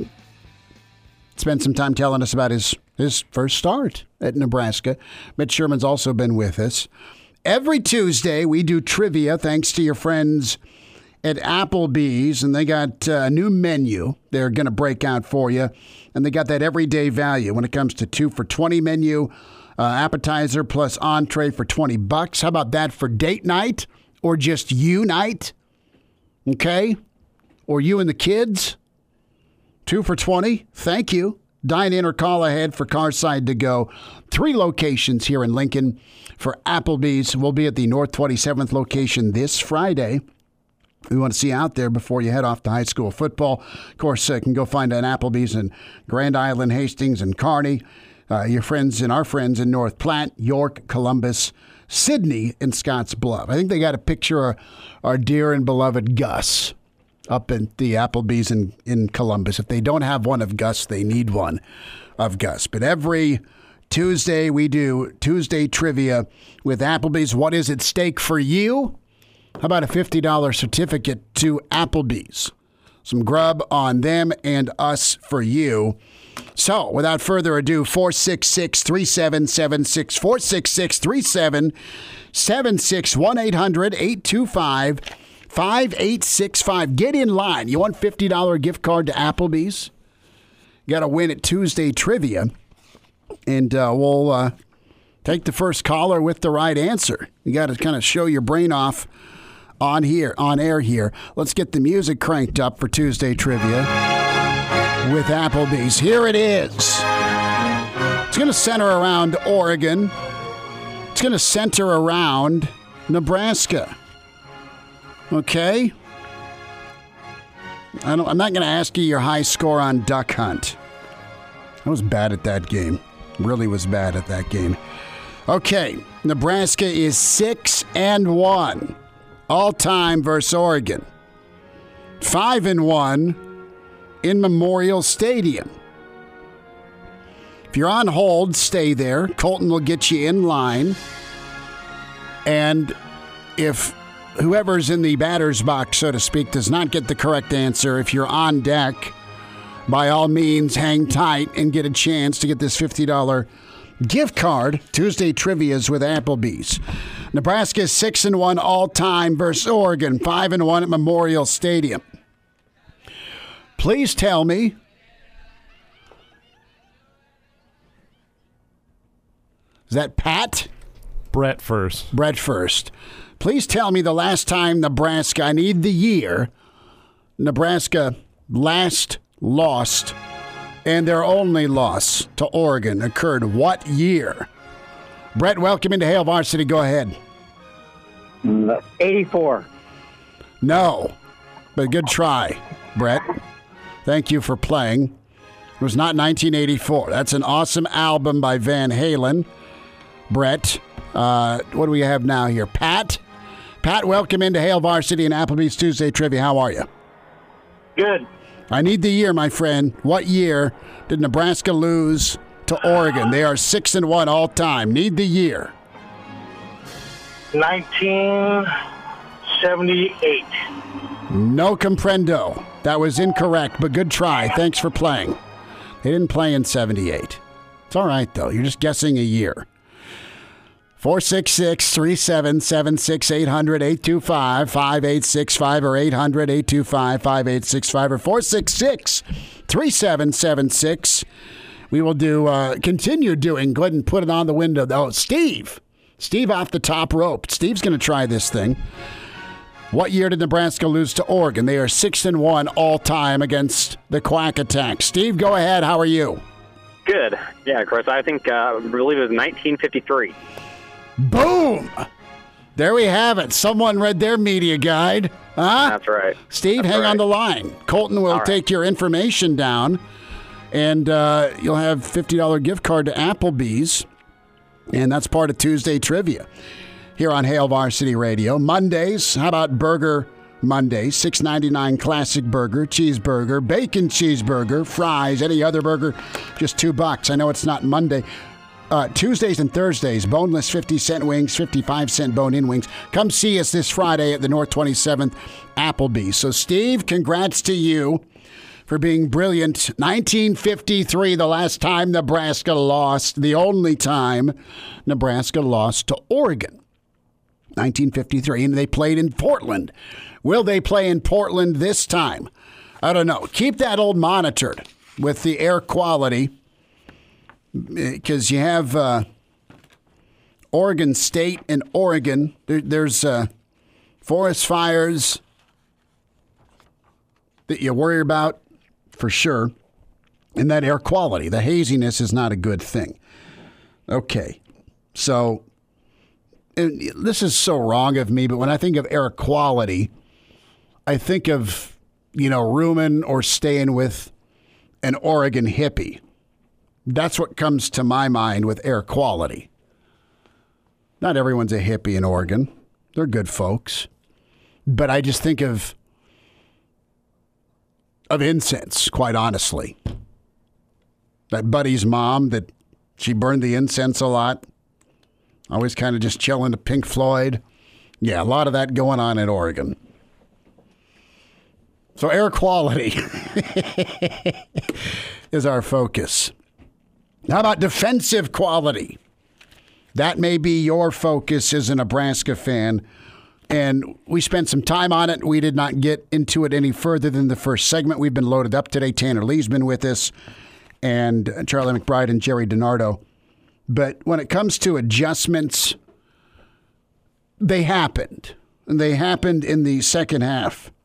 spent some time telling us about his, his first start at Nebraska. Mitch Sherman's also been with us. Every Tuesday, we do trivia thanks to your friends at Applebee's, and they got a new menu they're going to break out for you, and they got that everyday value when it comes to two for twenty menu, uh, appetizer plus entree for twenty bucks. How about that for date night or just you night? Okay? Or you and the kids? Two for twenty. Thank you. Dine in or call ahead for Carside to go. Three locations here in Lincoln for Applebee's. We'll be at the North twenty-seventh location this Friday. We want to see you out there before you head off to high school football. Of course, you uh, can go find an Applebee's in Grand Island, Hastings, and Kearney. Uh, your friends and our friends in North Platte, York, Columbus, Sydney, and Scotts Bluff. I think they got a picture of our dear and beloved Gus up in the Applebee's in, in Columbus. If they don't have one of Gus, they need one of Gus. But every Tuesday, we do Tuesday trivia with Applebee's. What is at stake for you? How about a fifty dollars certificate to Applebee's? Some grub on them and us for you. So, without further ado, four six six, three seven seven six, four six six, three seven seven six, one eight hundred, eight two five, five eight six five. Get in line. You want fifty dollars gift card to Applebee's? You got to win at Tuesday Trivia. And uh, we'll uh, take the first caller with the right answer. You got to kind of show your brain off on here, on air here. Let's get the music cranked up for Tuesday Trivia with Applebee's. Here it is. It's going to center around Oregon. It's going to center around Nebraska. Okay? I don't, I'm not going to ask you your high score on Duck Hunt. I was bad at that game. Really was bad at that game. Okay, Nebraska is six and one all time versus Oregon. Five and one in Memorial Stadium. If you're on hold, stay there. Colton will get you in line. And if whoever's in the batter's box, so to speak, does not get the correct answer, if you're on deck, by all means, hang tight and get a chance to get this fifty dollars gift card. Tuesday Trivias with Applebee's. Nebraska is six and one all time versus Oregon, five and one at Memorial Stadium. Please tell me, is that Pat? Brett first. Brett first. Please tell me the last time Nebraska, I need the year, Nebraska last lost, and their only loss to Oregon occurred what year? Brett, welcome into Hail Varsity. Go ahead. eighty-four. No, but good try, Brett. Thank you for playing. It was not nineteen eighty-four. That's an awesome album by Van Halen. Brett, uh, what do we have now here? Pat? Pat, welcome into Hail Varsity and Applebee's Tuesday Trivia. How are you? Good. I need the year, my friend. What year did Nebraska lose to Oregon? They are six and one all time. Need the year. nineteen seventy-eight. No comprendo. That was incorrect, but good try. Thanks for playing. They didn't play in seventy-eight. It's all right, though. You're just guessing a year. four six six, three seven seven six, eight hundred, eight two five, five eight six five or eight hundred, eight two five, five eight six five or four six six, three seven seven six. We will do, uh, continue doing, go ahead and put it on the window. Oh, Steve. Steve off the top rope. Steve's going to try this thing. What year did Nebraska lose to Oregon? They are six and one all time against the Quack Attack. Steve, go ahead. How are you? Good. Yeah, of course. I think, uh, I believe it was nineteen fifty-three. Boom! There we have it. Someone read their media guide. Huh? That's right. Steve, That's hang right. on the line. Colton will right. take your information down, and uh, you'll have fifty dollars gift card to Applebee's, and that's part of Tuesday Trivia here on Hail Varsity Radio. Mondays, how about Burger Monday? six ninety-nine classic burger, cheeseburger, bacon cheeseburger, fries, any other burger, just two bucks. I know it's not Monday. Uh, Tuesdays and Thursdays, boneless fifty cent wings, fifty-five cent bone-in wings. Come see us this Friday at the North twenty-seventh Applebee's. So, Steve, congrats to you for being brilliant. nineteen fifty-three, the last time Nebraska lost, the only time Nebraska lost to Oregon. nineteen fifty-three, and they played in Portland. Will they play in Portland this time? I don't know. Keep that old monitored with the air quality, because you have uh, Oregon State and Oregon. There, there's uh, forest fires that you worry about for sure. And that air quality, the haziness is not a good thing. Okay, so and this is so wrong of me, but when I think of air quality, I think of, you know, rooming or staying with an Oregon hippie. That's what comes to my mind with air quality. Not everyone's a hippie in Oregon. They're good folks. But I just think of of incense, quite honestly. That buddy's mom, that she burned the incense a lot. Always kind of just chilling to Pink Floyd. Yeah, a lot of that going on in Oregon. So air quality is our focus. How about defensive quality? That may be your focus as a Nebraska fan. And we spent some time on it. We did not get into it any further than the first segment. We've been loaded up today. Tanner Lee's been with us, and Charlie McBride and Jerry DiNardo. But when it comes to adjustments, they happened. And they happened in the second half,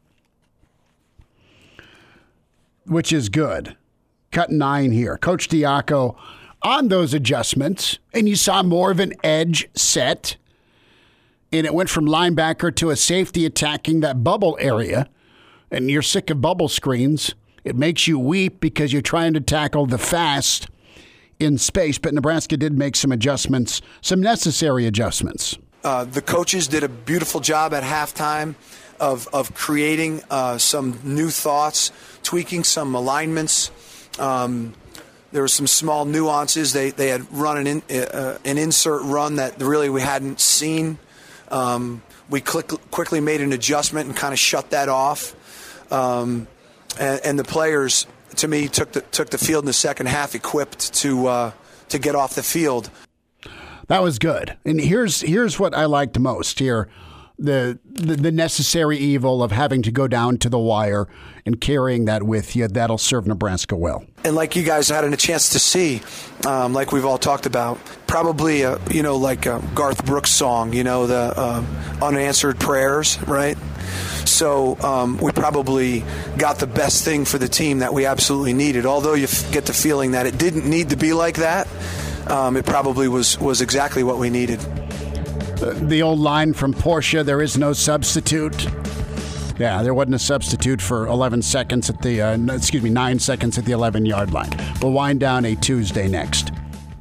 which is good. Cut nine here. Coach Diaco on those adjustments, and you saw more of an edge set, and it went from linebacker to a safety attacking that bubble area, and you're sick of bubble screens. It makes you weep because you're trying to tackle the fast in space. But Nebraska did make some adjustments, some necessary adjustments. Uh, the coaches did a beautiful job at halftime of of creating uh, some new thoughts, tweaking some alignments. Um, there were some small nuances. They they had run an in, uh, an insert run that really we hadn't seen. Um, we click, quickly made an adjustment and kind of shut that off. Um, and, and the players, to me, took the took the field in the second half equipped to uh, to get off the field. That was good. And here's here's what I liked most here. The, the the necessary evil of having to go down to the wire and carrying that with you, that'll serve Nebraska well. And like you guys had a chance to see, um, like we've all talked about, probably, a, you know, like a Garth Brooks song, you know, the uh, unanswered prayers, right? So um, we probably got the best thing for the team that we absolutely needed. Although you f- get the feeling that it didn't need to be like that, um, it probably was, was exactly what we needed. The old line from Porsche, there is no substitute. Yeah, there wasn't a substitute for eleven seconds at the, uh, excuse me, nine seconds at the eleven-yard line. We'll wind down a Tuesday next.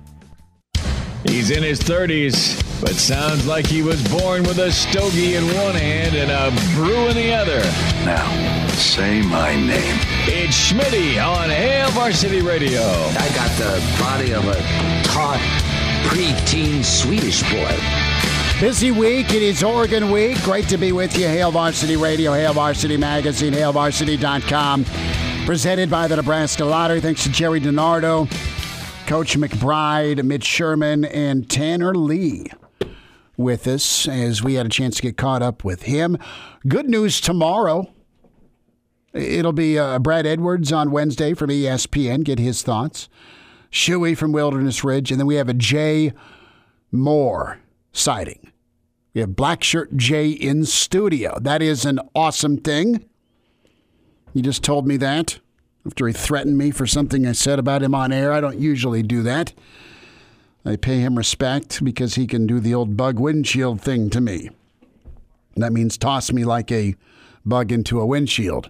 He's in his thirties, but sounds like he was born with a stogie in one hand and a brew in the other. Now, say my name. It's Schmitty on Hail Varsity Radio. I got the body of a taut, preteen Swedish boy. Busy week. It is Oregon week. Great to be with you. Hail Varsity Radio, Hail Varsity Magazine, hail varsity dot com. Presented by the Nebraska Lottery. Thanks to Jerry DiNardo, Coach McBride, Mitch Sherman, and Tanner Lee with us as we had a chance to get caught up with him. Good news tomorrow. It'll be uh, Brad Edwards on Wednesday from E S P N. Get his thoughts. Shuey from Wilderness Ridge. And then we have a Jay Moore sighting. We have Black Shirt Jay in studio. That is an awesome thing. He just told me that after he threatened me for something I said about him on air. I don't usually do that. I pay him respect because he can do the old bug windshield thing to me. That means toss me like a bug into a windshield.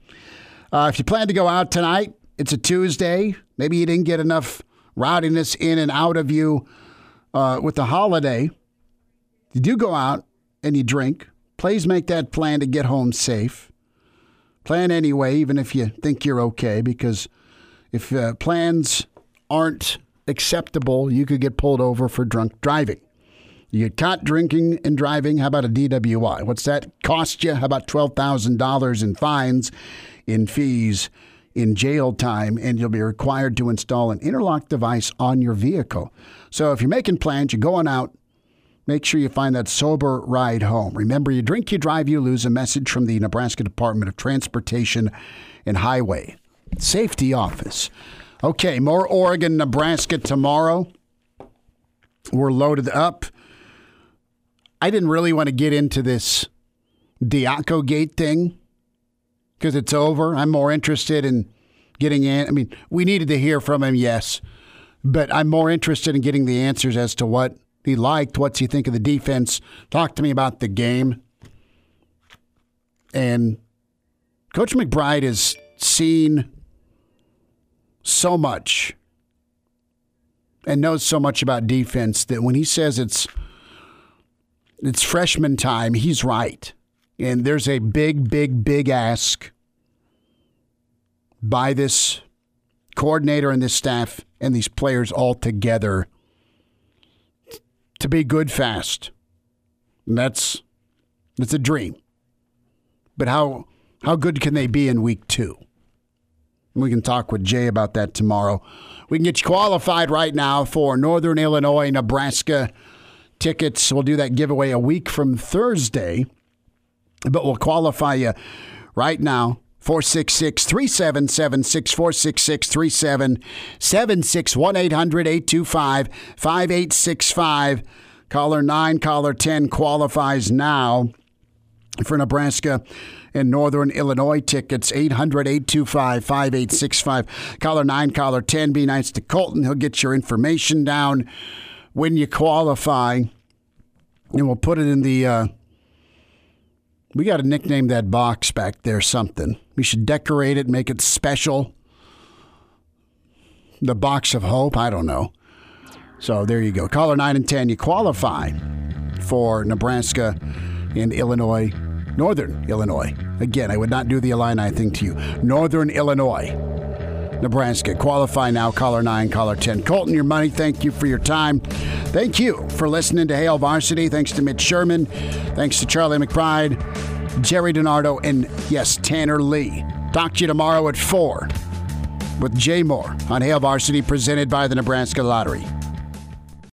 Uh, if you plan to go out tonight, it's a Tuesday. Maybe you didn't get enough rowdiness in and out of you uh, with the holiday. You do go out and you drink. Please make that plan to get home safe. Plan anyway, even if you think you're okay, because if uh, plans aren't acceptable, you could get pulled over for drunk driving. You get caught drinking and driving, how about a D W I? What's that cost you? How about twelve thousand dollars in fines, in fees, in jail time, and you'll be required to install an interlock device on your vehicle. So if you're making plans, you're going out, make sure you find that sober ride home. Remember, you drink, you drive, you lose. A message from the Nebraska Department of Transportation and Highway Safety Office. Okay, more Oregon, Nebraska tomorrow. We're loaded up. I didn't really want to get into this Diaco Gate thing because it's over. I'm more interested in getting in. I mean, we needed to hear from him, yes, but I'm more interested in getting the answers as to what he liked. What's he think of the defense? Talk to me about the game. And Coach McBride has seen so much and knows so much about defense that when he says it's it's freshman time, he's right. And there's a big, big, big ask by this coordinator and this staff and these players all together to be good fast. And that's that's a dream. But how how good can they be in week two? We can talk with Jay about that tomorrow. We can get you qualified right now for Northern Illinois, Nebraska tickets. We'll do that giveaway a week from Thursday, but we'll qualify you right now. four six six, three seven seven six, four six six, three seven seven six, one eight hundred, eight two five, five eight six five. Caller nine, caller ten qualifies now for Nebraska and Northern Illinois tickets. eight hundred, eight two five, five eight six five. Caller nine, caller ten. Be nice to Colton. He'll get your information down when you qualify. And we'll put it in the uh, We got to nickname that box back there something. We should decorate it, make it special. The box of hope, I don't know. So there you go. Caller nine and ten, you qualify for Nebraska and Illinois, Northern Illinois. Again, I would not do the Illini thing to you. Northern Illinois, Nebraska. Qualify now, caller nine, caller ten. Colton, your money, thank you for your time. Thank you for listening to Hail Varsity. Thanks to Mitch Sherman. Thanks to Charlie McBride, Jerry DiNardo, and yes, Tanner Lee. Talk to you tomorrow at four with Jay Moore on Hail Varsity, presented by the Nebraska Lottery.